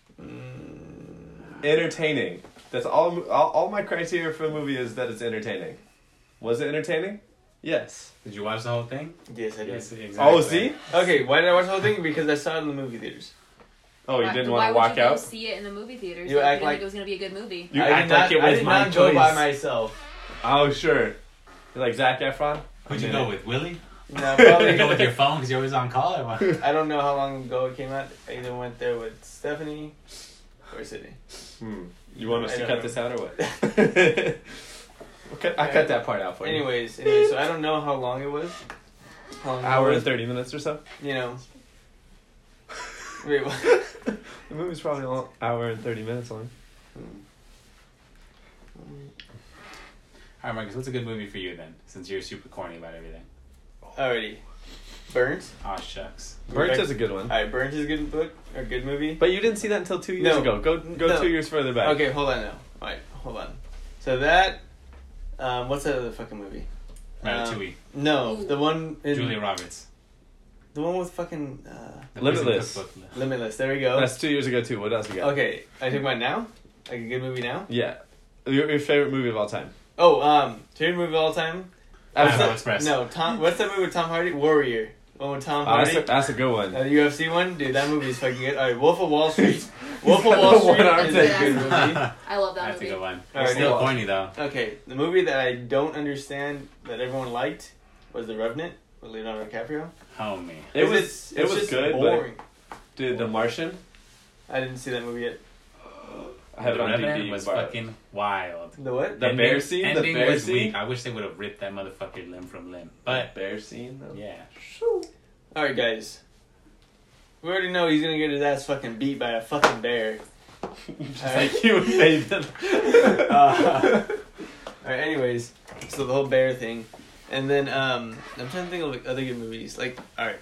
Mm. Entertaining. That's all my criteria for a movie is that it's entertaining. Was it entertaining? Yes. Did you watch the whole thing? Yes, I did. Yes, exactly. Oh, see? Okay, why did I watch the whole thing? Because I saw it in the movie theaters. Oh, you didn't Why want to walk would you go out? see it in the movie theaters? You if act didn't like- think it was gonna be a good movie. You I act did not, like it I was did my not go by choice. myself. Oh, sure. You like Zac Efron? Who'd you go with, Willie? No, Did you go probably. with your phone because you're always on call or what? I don't know how long ago it came out. I either went there with Stephanie or Sydney. You want us I to don't cut know. this out or what? Okay, I cut that part out for you. Anyways, so I don't know how long it was. How long it Hour was, and 30 minutes or so? You know. Wait, what? The movie's probably an hour and 30 minutes long. Alright, Marcus, what's a good movie for you then? Since you're super corny about everything. Alrighty. Burnt. Aw, shucks. Burnt is a good one. Alright, Burnt is a good book or good movie. But you didn't see that until 2 years No. ago. Go No. 2 years further back. Okay, hold on now. Alright, hold on. So that, what's that other fucking movie? Ratatouille. No, the one in, Julia Roberts. the one with fucking The Limitless. prison cookbook. Limitless. There we go. That's 2 years ago too. What else you got? Okay, I talking about now. Like a good movie now. Yeah. Your favorite movie of all time? Oh, favorite movie of all time. Pineapple Express. No, Tom. What's that movie with Tom Hardy? Warrior. One with Tom Hardy. That's a good one. The UFC one, dude. That movie's fucking good. All right, Wolf of Wall Street. Wolf of Wall Street One-arm is take. a good movie. I love that That's a movie. good one. Alright, Still go. corny though. Okay, the movie that I don't understand that everyone liked was The Revenant with Leonardo DiCaprio. Homie. It was It's just good, boring. but dude, The Martian. I didn't see that movie yet. I have it The on Revenant DVD. was borrowed. fucking wild. The what? The bear scene. The Ending bear was scene. weak. I wish they would have ripped that motherfucker limb from limb. But bear scene. Though. yeah. All right, guys. We already know he's gonna get his ass fucking beat by a fucking bear. Just Alright. like you and Nathan. All right. Anyways, so the whole bear thing, and then I'm trying to think of like other good movies. Like, all right,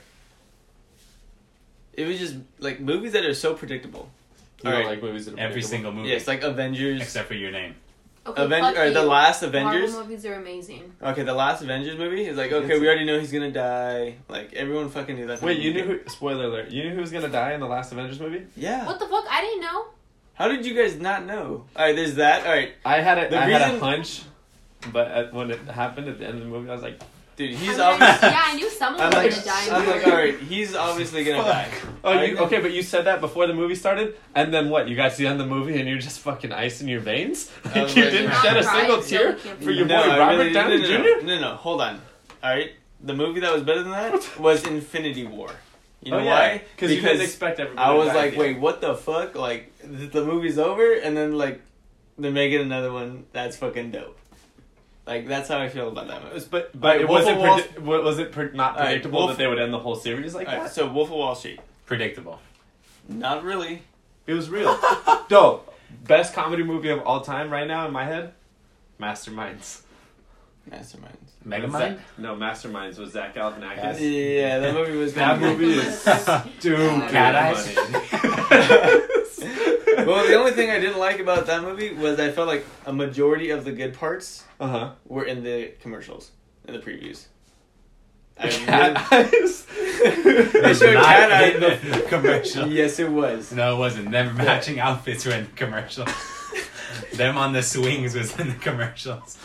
it was just like movies that are so predictable. You don't Alright. like movies that are Every predictable? single movie. Yes, like Avengers. Except for your name. Okay, Avengers, fuck or the you. last Avengers. Marvel movies are amazing. Okay, the last Avengers movie is like, okay, It's- we already know he's gonna die. Like everyone fucking knew that. Wait, you knew who? Spoiler alert! You knew who was gonna die in the last Avengers movie? Yeah. What the fuck? I didn't know. How did you guys not know? All right, there's that. All right, I had a The I had a reason- hunch, but when it happened at the end of the movie, I was like, dude, I he's mean, obviously. yeah, I knew someone I'm was like, gonna die. in I'm the like, movie. all right, he's obviously gonna die. "Oh, Alright, you then- okay?" But you said that before the movie started, and then what? You got to the end of the movie, and you're just fucking ice in your veins. I was you like, didn't Not shed a cry, single so tear we can't for your boy No, I Robert really- Downey no, Jr. No, hold on. All right, the movie that was better than that was Infinity War. You know Oh, yeah. why? Because you didn't expect everybody. I was to die like, at the wait, end. what the fuck? Like, the movie's over, and then like they're making another one. That's fucking dope. Like that's how I feel about that movie. But Alright, it Wolf wasn't of Wall- was it not Alright, predictable Wolf- that they would end the whole series like All right, that? so Wolf of Wall Street. Predictable. Not really. It was real. Dope. Best comedy movie of all time right now in my head. Masterminds. Masterminds. Megamind? No, Masterminds was Zach Galifianakis. Yeah, that movie was That kinda good. movie is stupid Cat eyes? funny. Well, the only thing I didn't like about that movie was I felt like a majority of the good parts Uh-huh. were in the commercials, in the previews. I Cat eyes. They showed Not cat eye in the commercial. Yes, it was. No, it wasn't. Never matching outfits were in the commercial. Them on the swings was in the commercials.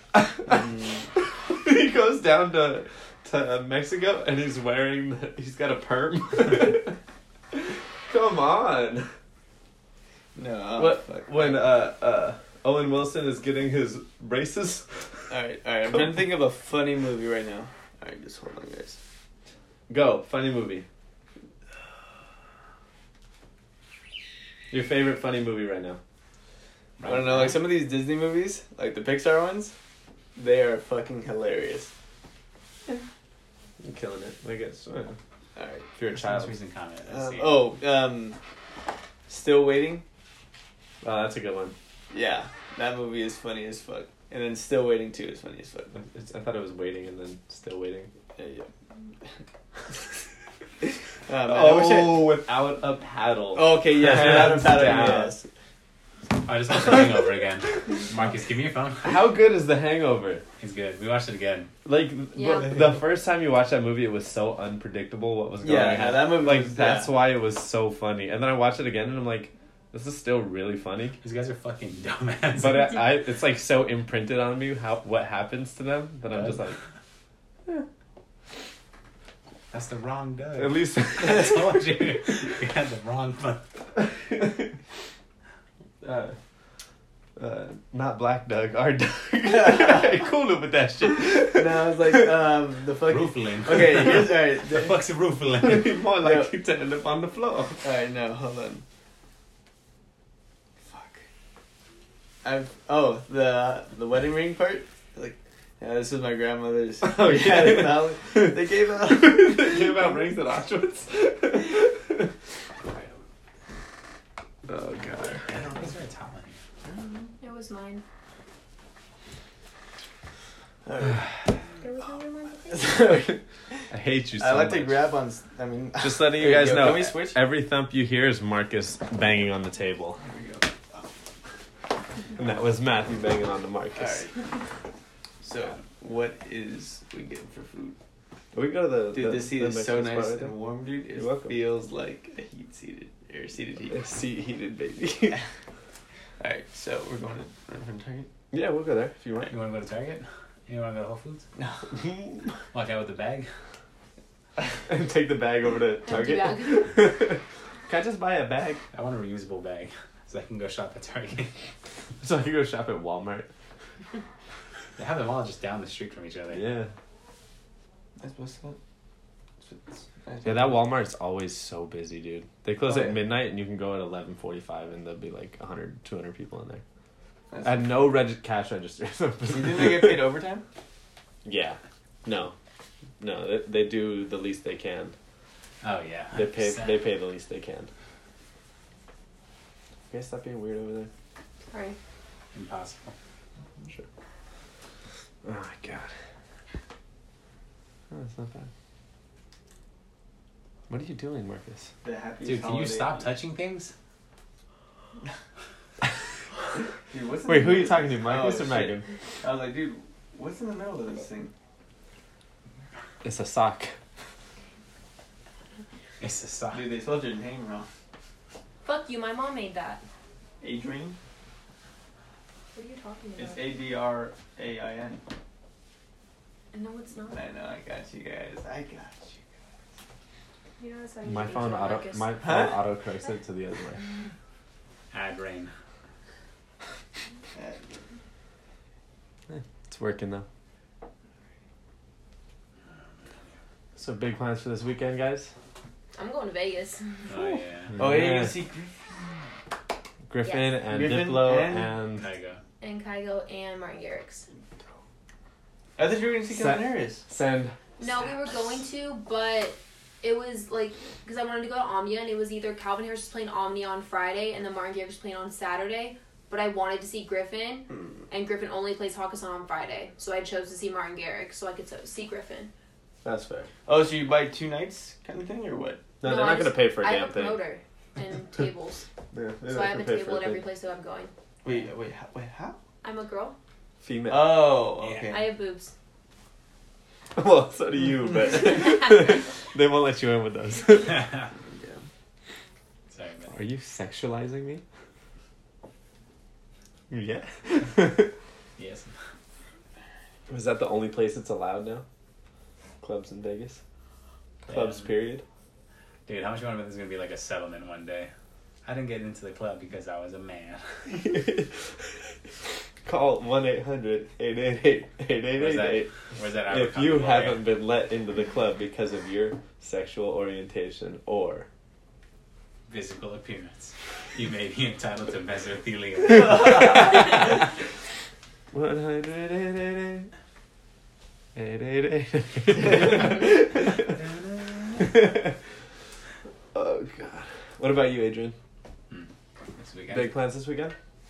He goes down to Mexico and he's he's got a perm. Come on. No. What fuck. when Owen Wilson is getting his braces. Alright. I'm trying to think of a funny movie right now. Alright, just hold on, guys. Go, funny movie. Your favorite funny movie right now? I don't know, like some of these Disney movies, like the Pixar ones, they are fucking hilarious. You're killing it. I guess. Alright. If you're a Most child. recent comment. Let's see. Still Waiting? Oh, that's a good one. Yeah, that movie is funny as fuck. And then Still Waiting too is funny as fuck. I thought it was waiting and then still waiting. Yeah. Man, I wish I... Without a paddle. Oh, okay, yes, without a paddle, down. yes. I just watched The Hangover again. Marcus, give me your phone. How good is The Hangover? It's good. We watched it again. Like, Yeah. the first time you watched that movie, it was so unpredictable what was going on. Yeah, that movie Like, was, that's yeah. why it was so funny. And then I watched it again, and I'm like, this is still really funny. These guys are fucking dumbasses. But it's like so imprinted on me what happens to them that I'm just like, That's the wrong Doug. at least I told you. We had the wrong one. not Black Doug, our Doug. Cool it with that shit. No, I was like, the fucking... Roofling. Okay, here's, alright. The fuck's a roofling? More like you to end up on the floor. Alright, no, hold on. Fuck. The wedding ring part? Like, yeah, this is my grandmother's. Oh, yeah. They gave out... They gave out rings at Auschwitz. Oh, God. Is there a towel in here? It was mine. Alright. There was no room on the Sorry. I hate you so I like much. to grab on... I mean... Just letting you Here guys go. know, Can we switch? every thump you hear is Marcus banging on the table. Here we go. And that was Matthew banging on the Marcus. Alright. So, what is we getting for food? We go to the... Dude, this seat is so Mexican spot nice right there. and warm, dude. It You're welcome. feels like a seated heat. It's seat heated, baby. Alright, so we're going to Target? Yeah, we'll go there if you want. You want to go to Target? You want to go to Whole Foods? No. Walk out with the bag? And take the bag over to Target. bag. Can I just buy a bag? I want a reusable bag so I can go shop at Target. So I can go shop at Walmart. They have them all just down the street from each other. Yeah. That's what's up. Yeah, that Walmart's always so busy, dude. They close Oh, at yeah. midnight and you can go at 11:45 and there'll be like 100, 200 people in there. That's At no cash registers. You think they get paid overtime? Yeah. No, they do the least they can. Oh, yeah. They pay 100%. the least they can. You guys stop being weird over there. Sorry. Impossible. Sure. Oh my god. Oh, that's not bad. What are you doing, Marcus? The happiest Dude, can you holiday. stop touching things? Dude, what's in Wait, the who are you middle? talking to, Marcus Oh, or shit. Megan? I was like, dude, what's in the middle of this thing? It's a sock. It's a sock. Dude, they spelled your name wrong. Fuck you, my mom made that. Adrian? What are you talking about? It's Adrain. No, it's not. I know, I got you guys. I got you. You know, that's how My phone Huh? auto corrects it to the other way. Ad rain. It's working though. So big plans for this weekend, guys? I'm going to Vegas. Oh, yeah. Oh, yeah, Yeah. you see Griffin Yes. and Griffin Diplo and- and There you go. And Kygo and Martin Garrix. I thought you were going to see Sa- Calvin Harris. Send. No, we were going to, but it was like, because I wanted to go to Omnia, and it was either Calvin Harris was playing Omnia on Friday, and then Martin Garrix was playing on Saturday, but I wanted to see Griffin, and Griffin only plays Hakkasan on Friday, so I chose to see Martin Garrix, so I could see Griffin. That's fair. Oh, so you buy 2 nights kind of thing, or what? No, No, they're I not gonna just- pay for a I damn have a thing. promoter and tables, Yeah, they're so not I have a gonna pay for table at thing. every place that I'm going. Wait, how? I'm a girl. Female. Oh, okay. I have boobs. Well, so do you, but they won't let you in with those. Sorry, man. Are you sexualizing me? Yeah. Yes. Was that the only place it's allowed now? Clubs in Vegas? Clubs, Yeah. period? Dude, how much you want to bet this is going to be like a settlement one day? I didn't get into the club because I was a man. Call 1-800-888-8888 Where's that if Abercrombie you warrior? haven't been let into the club because of your sexual orientation or Physical appearance. You may be entitled to mesothelium. 1-888-888. Oh god. What about you, Adrian? This weekend. Big plans this weekend?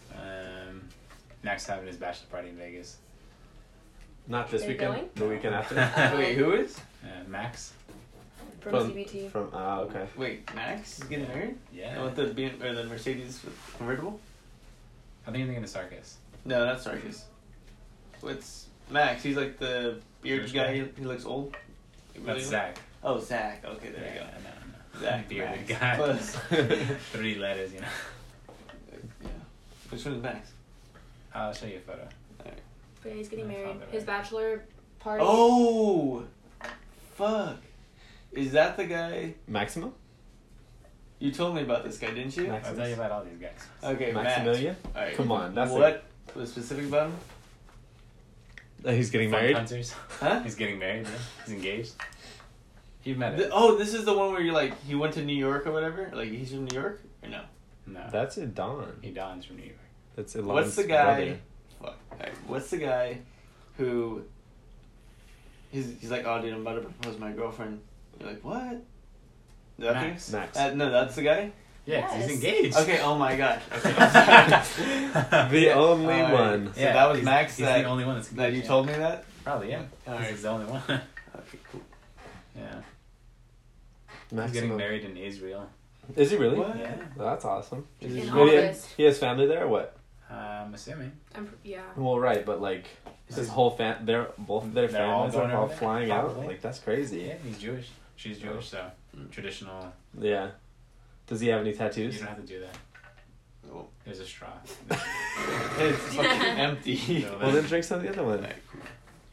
Max having his bachelor party in Vegas. Not this Are you weekend. going? The weekend after. Wait, who is? Max. From CBT. From okay. Wait, Max is getting married? Yeah. With the the Mercedes convertible? I think you're thinking of Sarkis. No, not Sarkis. What's Max? He's like the bearded Jewish guy. guy? He looks old. That's Zach. Oh, Zach. Okay, there you go. No. Zach, Bearded Max. guy. Close. 3 letters, Yeah. Which one is Max? I'll show you a photo. But yeah, he's getting I married. found it His right. bachelor party. Oh, fuck! Is that the guy? Maximum? You told me about this guy, didn't you? Max- I'll tell you about all these guys. Okay, Maximilian? Max. All right. Come on, that's what was specific about him? He's getting Fun married? Hunters. Huh? He's getting married. Yeah. He's engaged. You've met him. This is the one where you're like he went to New York or whatever. Like he's from New York or no? No. That's Don. He dons from New York. That's What's the guy? Fuck. Alright, what's the guy who? He's like, oh dude, I'm about to propose to my girlfriend. You're like, what? Is that Max. okay? Max. No, that's the guy. Yeah, 'cause Yes. he's engaged. Okay. Oh my gosh. Okay. The only Alright. one. So that was Max He's that- the only one that's that engaged. you yeah. told me that. Probably, yeah. Alright. He's the only one. Okay, cool. Yeah. He's Maximum. getting married in Israel. Is he really? What? Yeah. Well, that's awesome. Is In it- Maybe August. he has family there or what? I'm assuming. Yeah. Well, right, but like his whole both of their They're all families going are all over there? flying out. Probably. Like that's crazy. Yeah, he's Jewish. She's Jewish, so traditional. Yeah. Does he have any You tattoos? don't have to do that. Oh. There's a straw. It's fucking empty. So Well, then drink some of the other one. Alright, cool.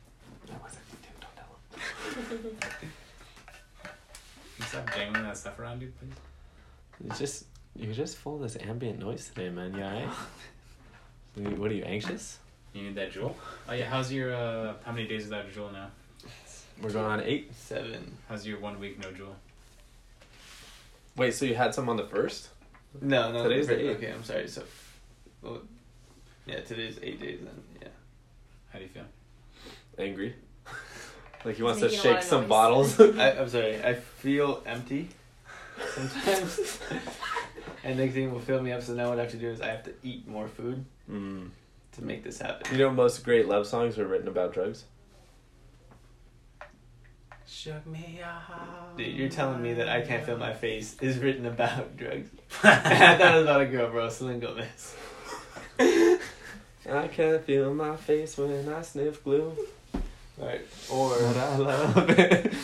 Can you stop jangling that stuff around, dude, please? You're just full of this ambient noise today, man. You alright? What are you, anxious? You need that jewel? Oh yeah, how's your how many days without a jewel now? We're going on 8. 7. How's your 1 week no jewel? Wait, so you had some on the 1st? No, Today's the 8th. Okay, I'm sorry. So, well, yeah, today's 8 days then. Yeah. How do you feel? Angry. Like he wants to Making a lot shake of some noise. bottles. I'm sorry. I feel empty sometimes. And next thing will fill me up. So now what I have to do is I have to eat more food Mm. to make this happen. You know, most great love songs are written about drugs. Shook me out. Dude, you're telling me that I Can't Feel My Face is written about drugs. I thought it was about a girl, bro. Selena Gomez. I can't feel my face when I sniff glue. Alright. Or But I love it.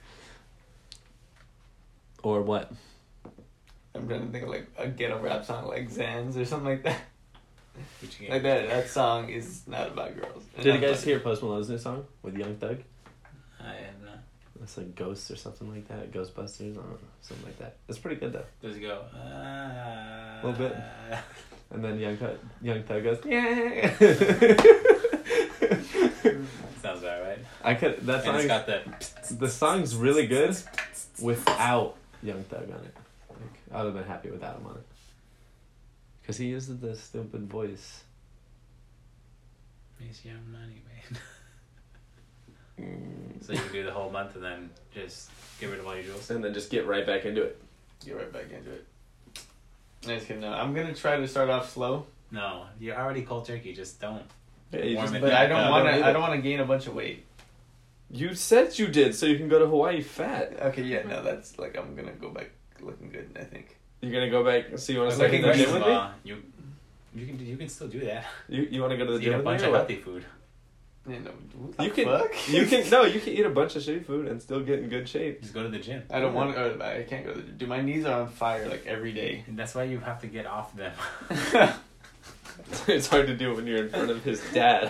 Or what? I'm trying to think of like a ghetto rap song like Zans or something like that. Gucci Gang. Like that song is not about girls. Did you guys hear Post Malone's new song with Young Thug? I have not. It's like Ghosts or something like that. Ghostbusters, I don't know, something like that. It's pretty good though. Does it go? A little bit. And then Young Thug goes, yeah. Sounds about right. That And song. it's got the. The song's really good without Young Thug on it. Like, I would have been happy without him on it. Because he uses the stupid voice. Miss Young Money, man. So you can do the whole month and then just get rid of all your jewels. And then just get right back into it. Get right back into it. Nice kidding. No, I'm gonna try to start off slow, No, you're already cold turkey. Just don't. Yeah, you, Warm just, it but back I don't up. want don't to. need I it. don't want to gain a bunch of weight. you said you did, so you can go to Hawaii fat. Okay, yeah, no, that's like I'm gonna go back looking good. I think. You're gonna go back, so you want to Okay, start in the first gym of with me? You can still do that. You want to go to the Just eat gym a with bunch me of or what? healthy food. You know, You can, you can eat a bunch of shitty food and still get in good shape. Just go to the gym. I don't want to. I can't go. Dude, my knees are on fire like every day. And that's why you have to get off them. It's hard to do it when you're in front of his dad.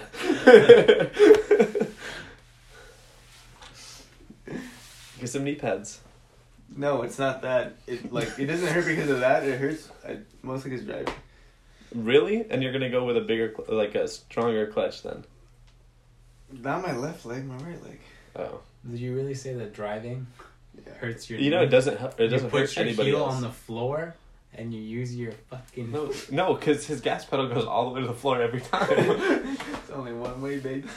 Get some knee pads. No, it's not that. It doesn't hurt because of that. It hurts mostly because driving. Really? And you're gonna go with a bigger, a stronger clutch then? Not my left leg, my right leg. Oh. Did you really say that driving hurts your? You know, it doesn't hurt put your anybody heel else. on the floor and you use your fucking. No, because his gas pedal goes all the way to the floor every time. It's only one way, baby.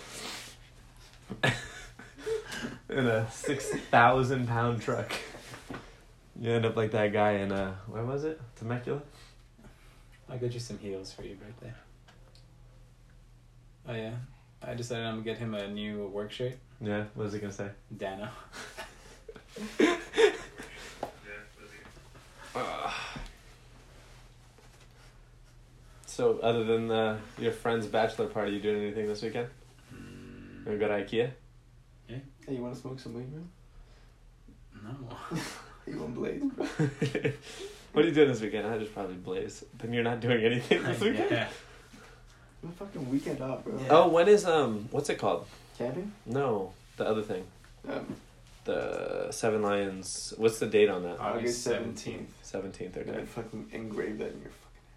In a 6,000-pound truck. You end up like that guy in where was it? Temecula? I'll get you some heels for your birthday. Oh yeah, I decided I'm gonna get him a new work shirt. Yeah, what was he gonna say? Dano. So, other than your friend's bachelor party, you doing anything this weekend? Gonna go to IKEA? Hey, you want to smoke some weed, bro? No. You want blaze, bro? What are you doing this weekend? I just probably blaze. Then you're not doing anything this weekend? Yeah. I'm a fucking weekend off, bro. Oh, when is what's it called? Camping? No, the other thing. Um, The Seven Lions. What's the date on that? August 17th. 17th. I'm Okay. gonna fucking engrave that in your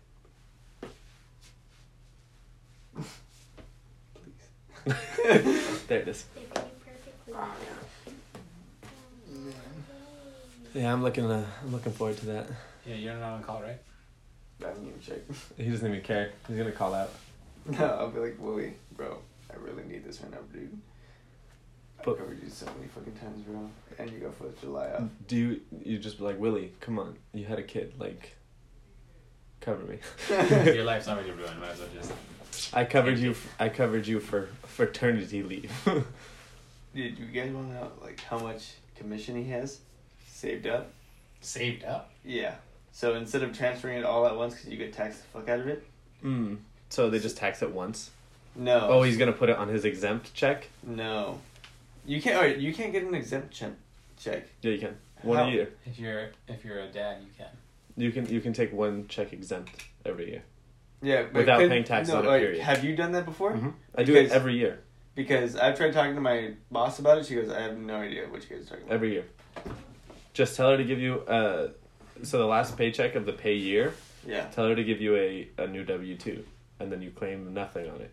fucking Please. There it is. They fit you perfectly. Yeah, I'm looking forward to that. Yeah, you're not on call, right? I haven't even checked. He doesn't even care. He's gonna call out. No, I'll be like, Willie, bro, I really need this right now, dude. I But- covered you so many fucking times, bro. And you got 4th of July off. Do you just be like, Willie, come on, you had a kid, like, cover me. Your life's already ruined. Might as well just. I covered you for fraternity leave. Dude, you guys want to know, like, how much commission he has saved up? Saved up. Yeah. So instead of transferring it all at once because you get taxed the fuck out of it? So they just tax it once? No. Oh, he's gonna put it on his exempt check? No. You can't. Alright, you can't get an exempt check. Yeah, you can. One How? a year. If you're a dad, you can. You can take one check exempt every year. Yeah, but Without paying taxes on a alright, period. Have you done that before? I do it Because- every year. Because I've tried talking to my boss about it. She goes, I have no idea what you guys are talking about. Every year. Just tell her to give you so the last paycheck of the pay year, Yeah. tell her to give you a new W-2, and then you claim nothing on it.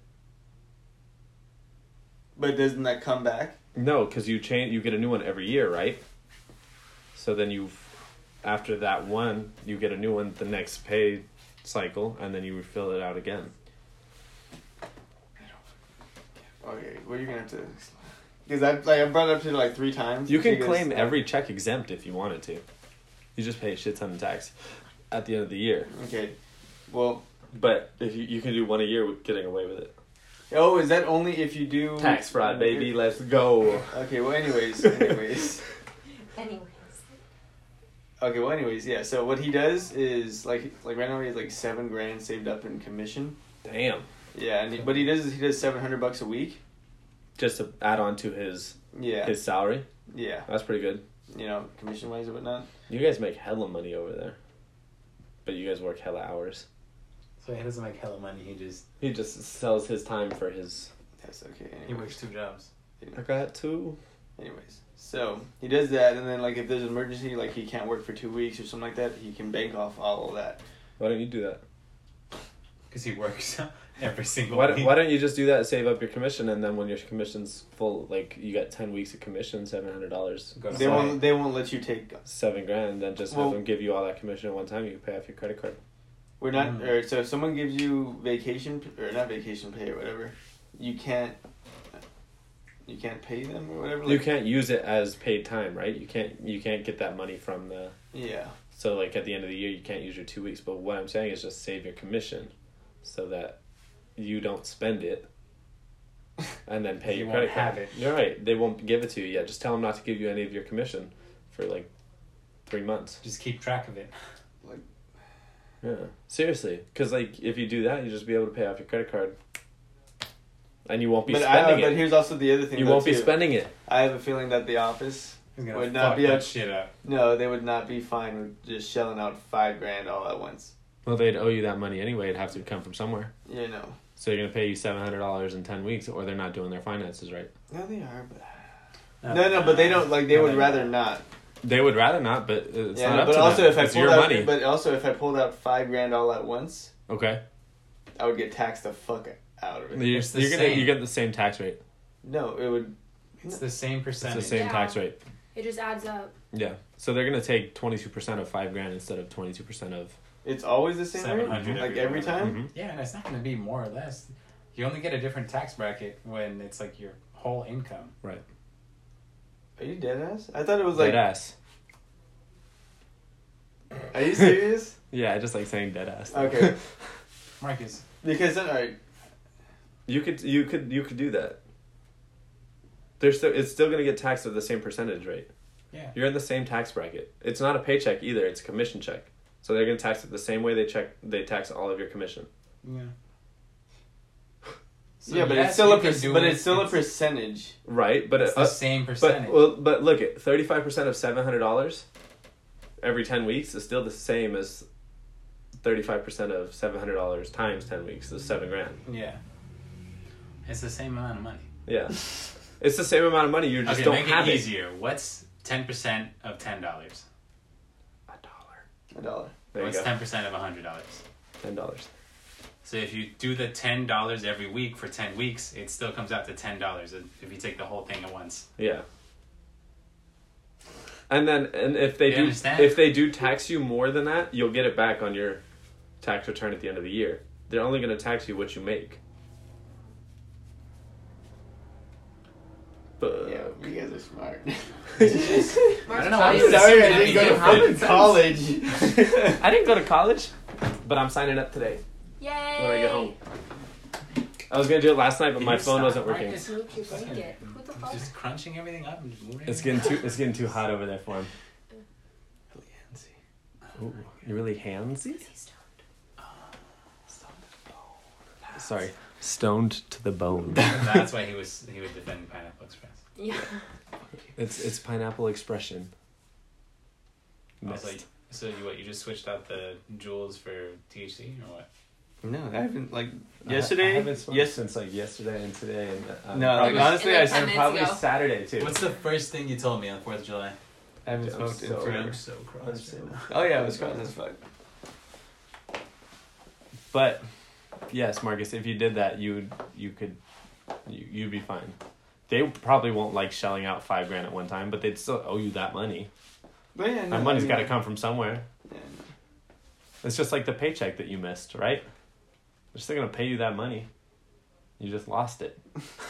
But doesn't that come back? No, because you get a new one every year, right? So then after that one, you get a new one the next pay cycle, and then you fill it out again. Okay, well, you're going to have to... Because I brought it up to her like 3 times. You can She goes, claim every check exempt if you wanted to. You just pay a shit ton of tax at the end of the year. Okay. Well... But if you can do one a year with getting away with it. Oh, is that only if you do... Tax fraud, baby. Let's go. Okay, well, anyways. Anyways. Okay, well, anyways, yeah. So what he does is, like right now he has like $7,000 saved up in commission. Damn. Yeah, and what he does is he does $700 a week. Just to add on to his salary. Yeah. That's pretty good. You know, commission-wise or whatnot. You guys make hella money over there. But you guys work hella hours. So he doesn't make hella money. He just sells his time for his... That's okay. Anyways. He works 2 jobs. I got 2. Anyways. So, he does that, and then, like, if there's an emergency, like, he can't work for 2 weeks or something like that, he can bank off all of that. Why don't you do that? Because he works every single Why week. don't you just do that, save up your commission, and then when your commission's full, like, you got 10 weeks of commission, $700. Go to They site. they won't let you take... $7,000, then just Well- have them give you all that commission at one time, you can pay off your credit card. We're not... Or, so if someone gives you vacation... Or not vacation pay or whatever, you can't pay them or whatever? You can't use it as paid time, right? You can't get that money from the... Yeah. So, like, at the end of the year, you can't use your 2 weeks. But what I'm saying is just save your commission so that you don't spend it and then pay You your won't credit card. have it. You're right. They won't give it to you yet. Just tell them not to give you any of your commission for, like, 3 months. Just keep track of it. Yeah. Seriously. Because, like, if you do that, you'll just be able to pay off your credit card. And you won't be spending it. But here's also the other thing. You though, won't be too. spending it. I have a feeling that the office He's gonna would not fuck be that shit up. No, they would not be fine with just shelling out $5,000 all at once. Well, they'd owe you that money anyway. It'd have to come from somewhere. You know. So you're going to pay you $700 in 10 weeks, or they're not doing their finances right. No, they are, but... No, but they don't, like, they would rather not. They would rather not, but it's not up but to also them. if I It's pulled your out, money. but also if I pulled out $5,000 all at once, Okay. I would get taxed the fuck out of it. You're, It's the you're gonna same. you get the same tax rate. No, it would. It's the same It's percentage. the same Yeah. tax rate. It just adds up. Yeah. So they're gonna take 22% of $5,000 instead of 22% of. It's always the same rate, 700 like every time. Mhm. Yeah, and it's not going to be more or less. You only get a different tax bracket when it's like your whole income. Right. Are you dead ass? I thought it was like. Dead ass. Are you serious? Yeah, I just like saying dead ass. Okay. Marcus, Because then, alright. You could do that. It's still gonna get taxed at the same percentage rate. yeah. You're in the same tax bracket. It's not a paycheck either. It's a commission check. So they're gonna tax it the same way they tax all of your commission. Yeah. So Yeah, but yes, it's still you a can do but it. it's still a percentage. Right, but It's the same percentage. but look at 35% of $700 every 10 weeks is still the same as 35% of $700 times 10 weeks is $7,000. yeah. It's the same amount of money. Yeah, it's the same amount of money. You just Okay, don't make have it it. easier. What's 10% of $10? $1. There you What's go. 10% of $100? $10. So if you do the $10 every week for 10 weeks, it still comes out to $10 if you take the whole thing at once. Yeah. And if they You do understand? if they do tax you more than that, you'll get it back on your tax return at the end of the year. They're only going to tax you what you make. But Yeah, you guys are smart. I don't know why I'm you sorry I assume didn't go to anything. fucking college. I didn't go to college, but I'm signing up today Yay! when I get home. I was gonna do it last night, but Can my you phone stop, wasn't working. Marcus? Smoke your blanket. What the fuck? Just crunching everything up and just moving It's everything. getting too hot over there for him. Ooh, you're really handsy. Sorry, stoned to the bone. That's why he was defending Pineapple Express. Yeah. It's Pineapple Expression. Also, Missed. so you just switched out the jewels for THC or what? No, I haven't I yesterday. haven't smoked Yes. since like yesterday and today and No, like probably, honestly, And I then 10 and minutes probably ago. Saturday too. What's the first thing you told me on 4th of July? haven't I'm smoked in so- forever. So crossed right now. Oh yeah, it was cross as fuck. But yes, Marcus, if you did that, you'd be fine. They probably won't like shelling out $5,000 at one time, but they'd still owe you that money. But yeah, no, That money's I mean, got to come from somewhere. yeah, It's just like the paycheck that you missed, right? They're still gonna pay you that money. You just lost it.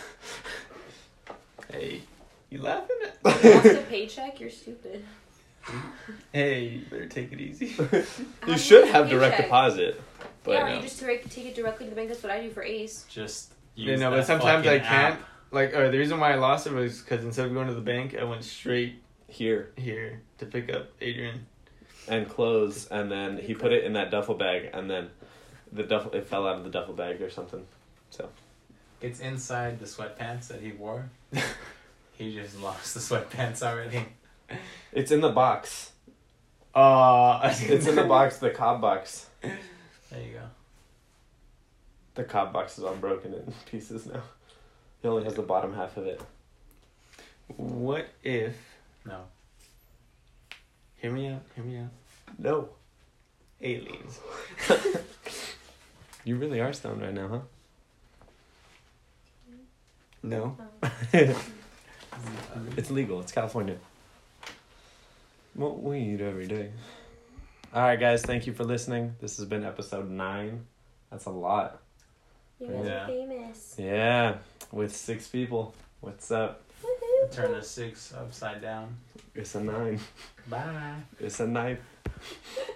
Hey, you laughing at? You lost a paycheck? You're stupid. Hey, you better take it easy. How do You should get a have direct paycheck? deposit, but Yeah, or you just take it directly to the bank. That's what I do for Ace. Just Yeah, use no, but that sometimes I fucking can't. app. Like, the reason why I lost it was because instead of going to the bank, I went straight here here to pick up Adrian. and clothes, and then he put it in that duffel bag, and then it fell out of the duffel bag or something. It's inside the sweatpants that he wore. He just lost the sweatpants already. It's in the box. It's It's in the box, the cob box. There you go. The cob box is all broken in pieces now. He only has the bottom half of it. What if? No. Hear me out. Hear me out. No. Aliens. You really are stoned right now, huh? No. It's legal. It's California. Well, we eat every day. All right, guys. Thank you for listening. This has been episode 9. That's a lot. You guys Yeah. are famous. Yeah, with 6 people. What's up? Turn the 6 upside down. It's a 9. Bye. It's a 9.